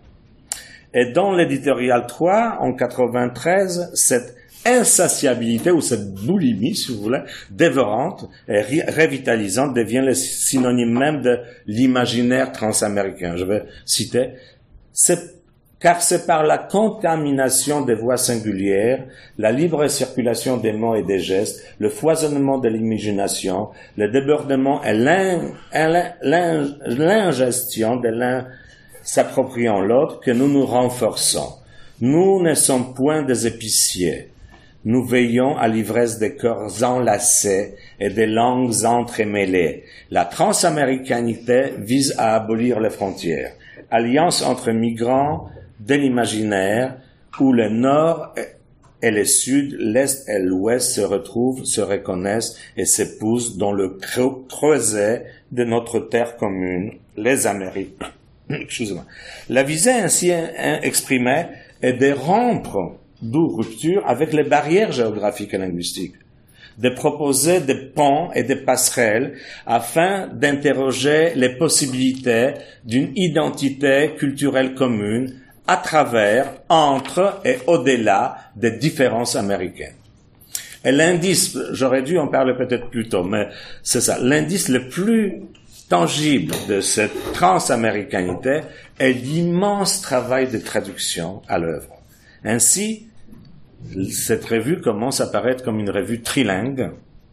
Et dans l'éditorial trois, en quatre-vingt-treize, cette insatiabilité ou cette boulimie, si vous voulez, dévorante et revitalisante devient le synonyme même de l'imaginaire transaméricain. Je vais citer, c'est car c'est par la contamination des voix singulières, la libre circulation des mots et des gestes, le foisonnement de l'imagination, le débordement et l'ingestion de s'appropriant l'autre, que nous nous renforçons. Nous ne sommes point des épiciers. Nous veillons à l'ivresse des cœurs enlacés et des langues entremêlées. La transaméricanité vise à abolir les frontières. Alliance entre migrants de l'imaginaire où le Nord et le Sud, l'Est et l'Ouest se retrouvent, se reconnaissent et s'épousent dans le creuset de notre terre commune, les Amériques. Excusez-moi. La visée ainsi exprimée est de rompre, d'où rupture, avec les barrières géographiques et linguistiques, de proposer des ponts et des passerelles afin d'interroger les possibilités d'une identité culturelle commune à travers, entre et au-delà des différences américaines. Et l'indice, j'aurais dû en parler peut-être plus tôt, mais c'est ça, l'indice le plus tangible de cette transaméricanité est l'immense travail de traduction à l'œuvre. Ainsi, cette revue commence à paraître comme une revue trilingue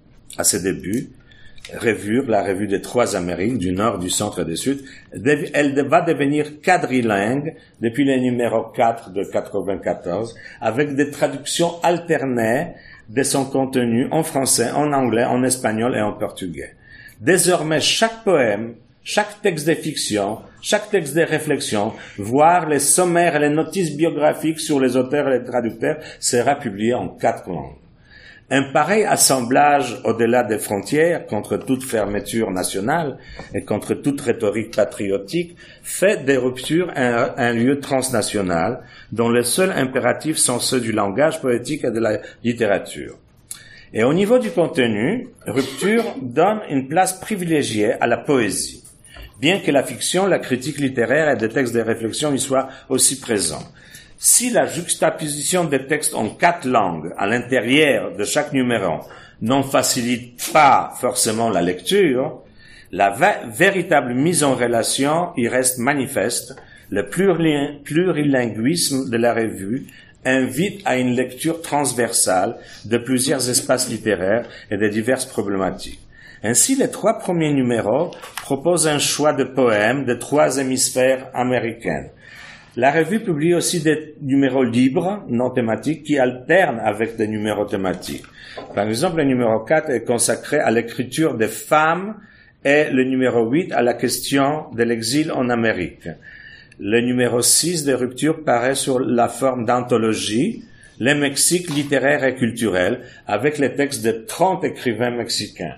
à ses débuts, revue, la revue des trois Amériques, du Nord, du Centre et du Sud. Elle va devenir quadrilingue depuis le numéro quatre de quatre-vingt-quatorze, avec des traductions alternées de son contenu en français, en anglais, en espagnol et en portugais. Désormais, chaque poème, chaque texte de fiction, chaque texte de réflexion, voire les sommaires et les notices biographiques sur les auteurs et les traducteurs, sera publié en quatre langues. Un pareil assemblage au-delà des frontières, contre toute fermeture nationale et contre toute rhétorique patriotique, fait des ruptures un, un lieu transnational dont les seuls impératifs sont ceux du langage poétique et de la littérature. Et au niveau du contenu, Rupture donne une place privilégiée à la poésie, bien que la fiction, la critique littéraire et des textes de réflexion y soient aussi présents. Si la juxtaposition des textes en quatre langues à l'intérieur de chaque numéro n'en facilite pas forcément la lecture, la va- véritable mise en relation y reste manifeste. Le plurili- plurilinguisme de la revue invite à une lecture transversale de plusieurs espaces littéraires et de diverses problématiques. Ainsi, les trois premiers numéros proposent un choix de poèmes de trois hémisphères américains. La revue publie aussi des numéros libres, non thématiques, qui alternent avec des numéros thématiques. Par exemple, le numéro quatre est consacré à l'écriture des femmes et le numéro huit à la question de l'exil en Amérique. Le numéro six de Rupture paraît sur la forme d'anthologie, le Mexique littéraire et culturel, avec les textes de trente écrivains mexicains.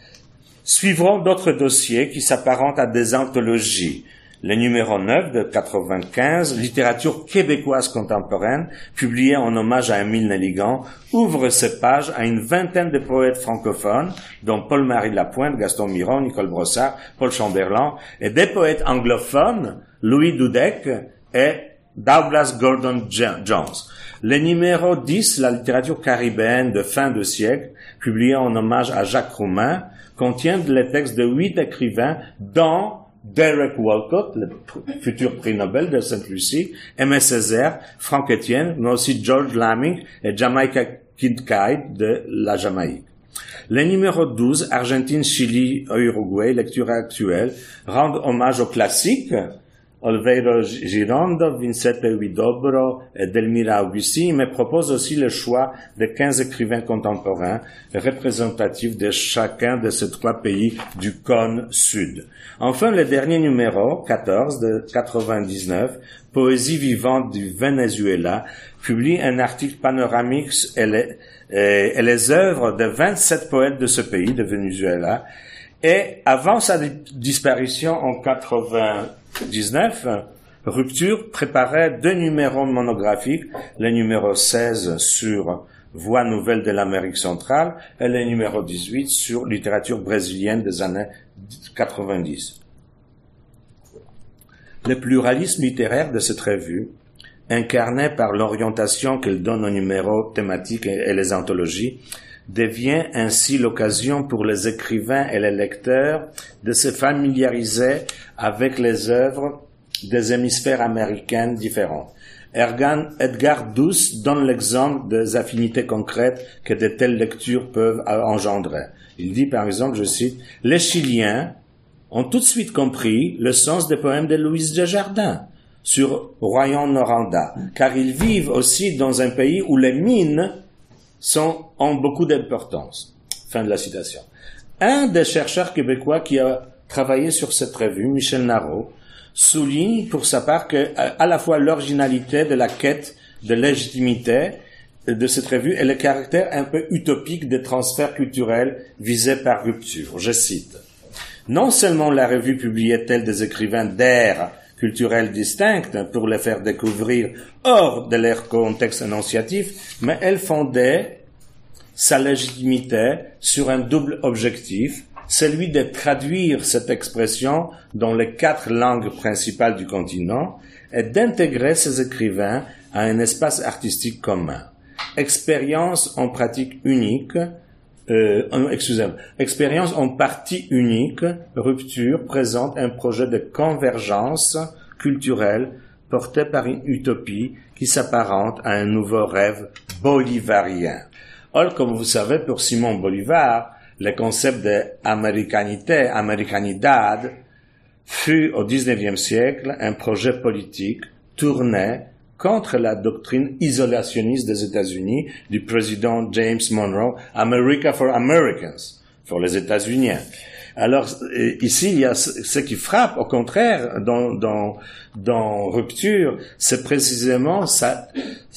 Suivront d'autres dossiers qui s'apparentent à des anthologies. Le numéro neuf de quatre-vingt-quinze, Littérature québécoise contemporaine, publié en hommage à Émile Nelligan, ouvre ses pages à une vingtaine de poètes francophones, dont Paul-Marie Lapointe, Gaston Miron, Nicole Brossard, Paul Chamberlain, et des poètes anglophones, Louis Dudek et Douglas Gordon Jones. Le numéro dix, la littérature caribéenne de fin de siècle, publié en hommage à Jacques Roumain, contient les textes de huit écrivains, dont Derek Walcott, le futur prix Nobel de Sainte-Lucie, Aimé Césaire, Franck Etienne, mais aussi George Lamming et Jamaica Kincaid de la Jamaïque. Le numéro douze, Argentine, Chili, Uruguay, lecture actuelle, rendent hommage aux classiques, Olveiro Girondo, Vincente Huidobro et Delmira Augustin, mais propose aussi le choix de quinze écrivains contemporains représentatifs de chacun de ces trois pays du cône sud. Enfin, le dernier numéro, quatorze, de quatre-vingt-dix-neuf, Poésie vivante du Venezuela, publie un article panoramique et les, et, et les œuvres de vingt-sept poètes de ce pays, de Venezuela, et avant sa disparition en quatre-vingt-dix-neuf, Rupture préparait deux numéros monographiques, le numéro seize sur Voix nouvelles de l'Amérique centrale et le numéro dix-huit sur littérature brésilienne des années quatre-vingt-dix. Le pluralisme littéraire de cette revue, incarné par l'orientation qu'elle donne aux numéros thématiques et les anthologies, devient ainsi l'occasion pour les écrivains et les lecteurs de se familiariser avec les œuvres des hémisphères américains différents. Edgar Douce donne l'exemple des affinités concrètes que de telles lectures peuvent engendrer. Il dit par exemple, je cite, « Les Chiliens ont tout de suite compris le sens des poèmes de Louise Desjardins sur Royan-Noranda, car ils vivent aussi dans un pays où les mines sont, ont beaucoup d'importance. Fin de la citation. Un des chercheurs québécois qui a travaillé sur cette revue, Michel Narot, souligne pour sa part que à la fois l'originalité de la quête de légitimité de cette revue et le caractère un peu utopique des transferts culturels visés par rupture. Je cite. Non seulement la revue publiait-elle des écrivains d'ères culturelles distinctes pour les faire découvrir hors de leur contexte énonciatif, mais elle fondait sa légitimité sur un double objectif, celui de traduire cette expression dans les quatre langues principales du continent et d'intégrer ces écrivains à un espace artistique commun. Expérience en pratique unique, euh, excusez-moi, expérience en partie unique, Rupture présente un projet de convergence culturelle porté par une utopie qui s'apparente à un nouveau rêve bolivarien. Or, comme vous savez, pour Simon Bolivar, le concept d'américanité, americanidad, fut au dix-neuvième siècle un projet politique tourné contre la doctrine isolationniste des États-Unis du président James Monroe, America for Americans, pour les États-Unis. Alors, ici, il y a ce qui frappe, au contraire, dans, dans, dans Rupture, c'est précisément sa,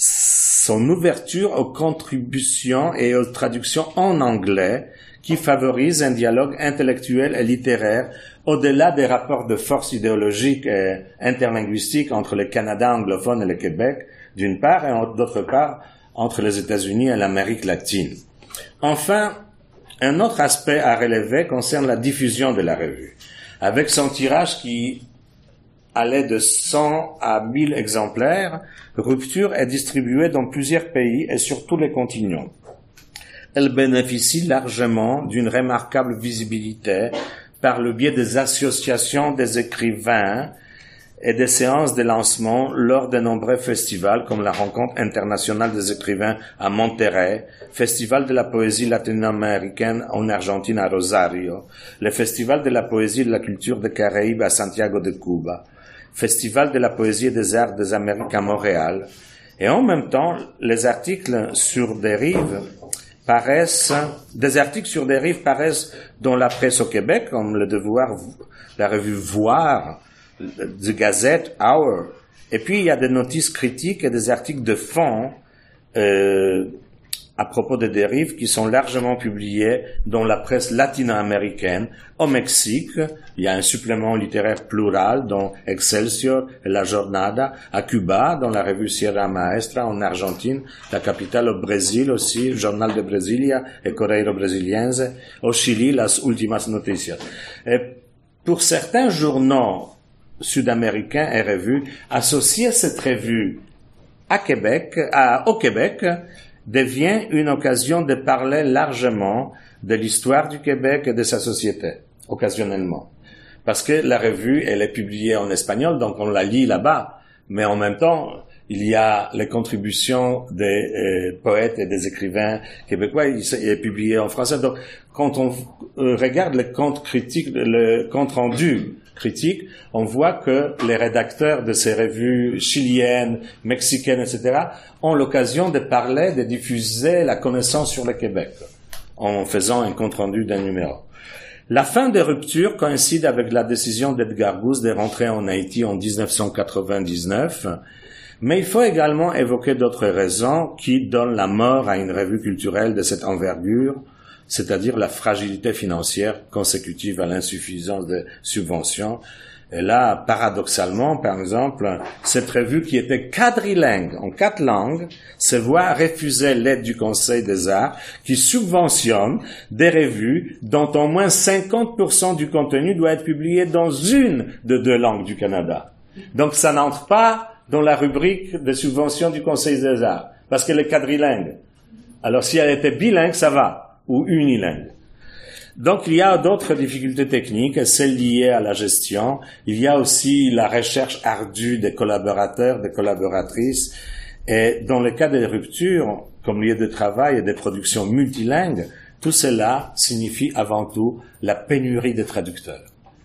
son ouverture aux contributions et aux traductions en anglais qui favorise un dialogue intellectuel et littéraire au-delà des rapports de force idéologiques et interlinguistiques entre le Canada anglophone et le Québec, d'une part, et d'autre part, entre les États-Unis et l'Amérique latine. Enfin, un autre aspect à relever concerne la diffusion de la revue. Avec son tirage qui allait de cent à mille exemplaires, Rupture est distribuée dans plusieurs pays et sur tous les continents. Elle bénéficie largement d'une remarquable visibilité par le biais des associations des écrivains et des séances de lancement lors de nombreux festivals comme la Rencontre internationale des écrivains à Monterrey, Festival de la poésie latino-américaine en Argentine à Rosario, le Festival de la poésie et de la culture des Caraïbes à Santiago de Cuba, Festival de la poésie et des arts des Amériques à Montréal. Et en même temps, les articles sur des rives paraissent, des articles sur des rives paraissent dans la presse au Québec, comme Le Devoir, la revue Voir, The Gazette, Hour. Et puis, il y a des notices critiques et des articles de fond euh, à propos des dérives qui sont largement publiés dans la presse latino-américaine. Au Mexique, il y a un supplément littéraire plural dans Excelsior et La Jornada. À Cuba, dans la revue Sierra Maestra. En Argentine, la capitale, au Brésil aussi, Journal de Brasilia et Correio Brasiliense. Au Chili, Las Últimas Noticias. Et pour certains journaux sud-américains et revues, associer cette revue à Québec, à, au Québec, devient une occasion de parler largement de l'histoire du Québec et de sa société, occasionnellement. Parce que la revue, elle est publiée en espagnol, donc on la lit là-bas, mais en même temps, il y a les contributions des euh, poètes et des écrivains québécois, il est publié en français. Donc, quand on euh, regarde le compte critique, le compte rendu critique, on voit que les rédacteurs de ces revues chiliennes, mexicaines, et cetera, ont l'occasion de parler, de diffuser la connaissance sur le Québec, en faisant un compte-rendu d'un numéro. La fin des Ruptures coïncide avec la décision d'Edgar Gouze de rentrer en Haïti en dix-neuf cent quatre-vingt-dix-neuf, mais il faut également évoquer d'autres raisons qui donnent la mort à une revue culturelle de cette envergure, c'est-à-dire la fragilité financière consécutive à l'insuffisance des subventions. Et là, paradoxalement, par exemple, cette revue qui était quadrilingue, en quatre langues, se voit refuser l'aide du Conseil des arts qui subventionne des revues dont au moins cinquante pour cent du contenu doit être publié dans une de deux langues du Canada. Donc ça n'entre pas dans la rubrique de subvention du Conseil des arts, parce qu'elle est quadrilingue. Alors si elle était bilingue, ça va. Ou unilingue. Donc il y a d'autres difficultés techniques, celles liées à la gestion. Il y a aussi la recherche ardue des collaborateurs, des collaboratrices. Et dans le cas des ruptures, comme lieu de travail et des productions multilingues, tout cela signifie avant tout la pénurie des traducteurs.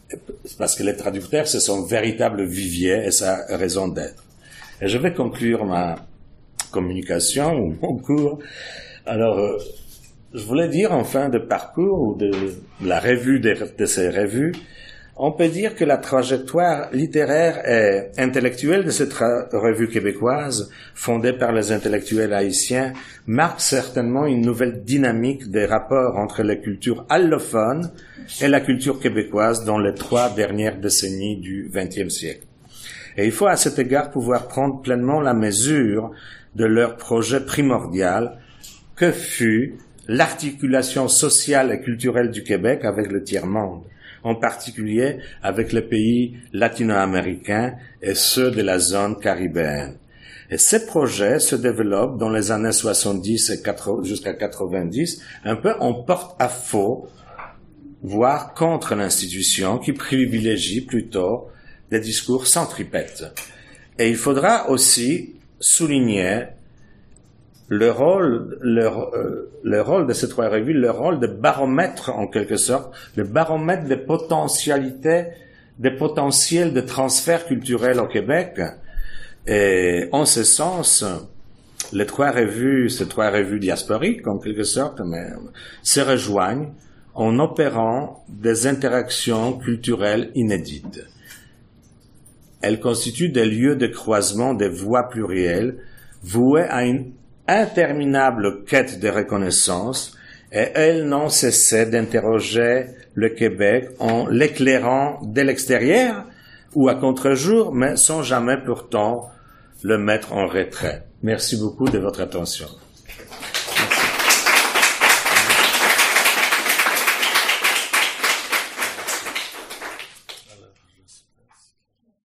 parce que les traducteurs, ce sont véritables viviers et ça a raison d'être. Et je vais conclure ma communication ou mon cours. Alors, euh, je voulais dire en fin de parcours ou de la revue de, de ces revues, on peut dire que la trajectoire littéraire et intellectuelle de cette revue québécoise, fondée par les intellectuels haïtiens, marque certainement une nouvelle dynamique des rapports entre les cultures allophones et la culture québécoise dans les trois dernières décennies du vingtième siècle. Et il faut à cet égard pouvoir prendre pleinement la mesure de leur projet primordial que fut l'articulation sociale et culturelle du Québec avec le tiers-monde, en particulier avec les pays latino-américains et ceux de la zone caribéenne. Et ces projets se développent dans les années soixante-dix et jusqu'à quatre-vingt-dix, un peu en porte-à-faux, voire contre l'institution qui privilégie plutôt des discours centripètes. Et il faudra aussi souligner le rôle, le, euh, le rôle de ces trois revues, le rôle de baromètre en quelque sorte, le baromètre des potentialités, des potentiels de transfert culturel au Québec. Et en ce sens, les trois revues, ces trois revues diasporiques en quelque sorte, mais, se rejoignent en opérant des interactions culturelles inédites. Elles constituent des lieux de croisement des voix plurielles vouées à une interminable quête de reconnaissance, et elles n'ont cessé d'interroger le Québec en l'éclairant de l'extérieur ou à contre-jour, mais sans jamais pourtant le mettre en retrait. Merci beaucoup de votre attention.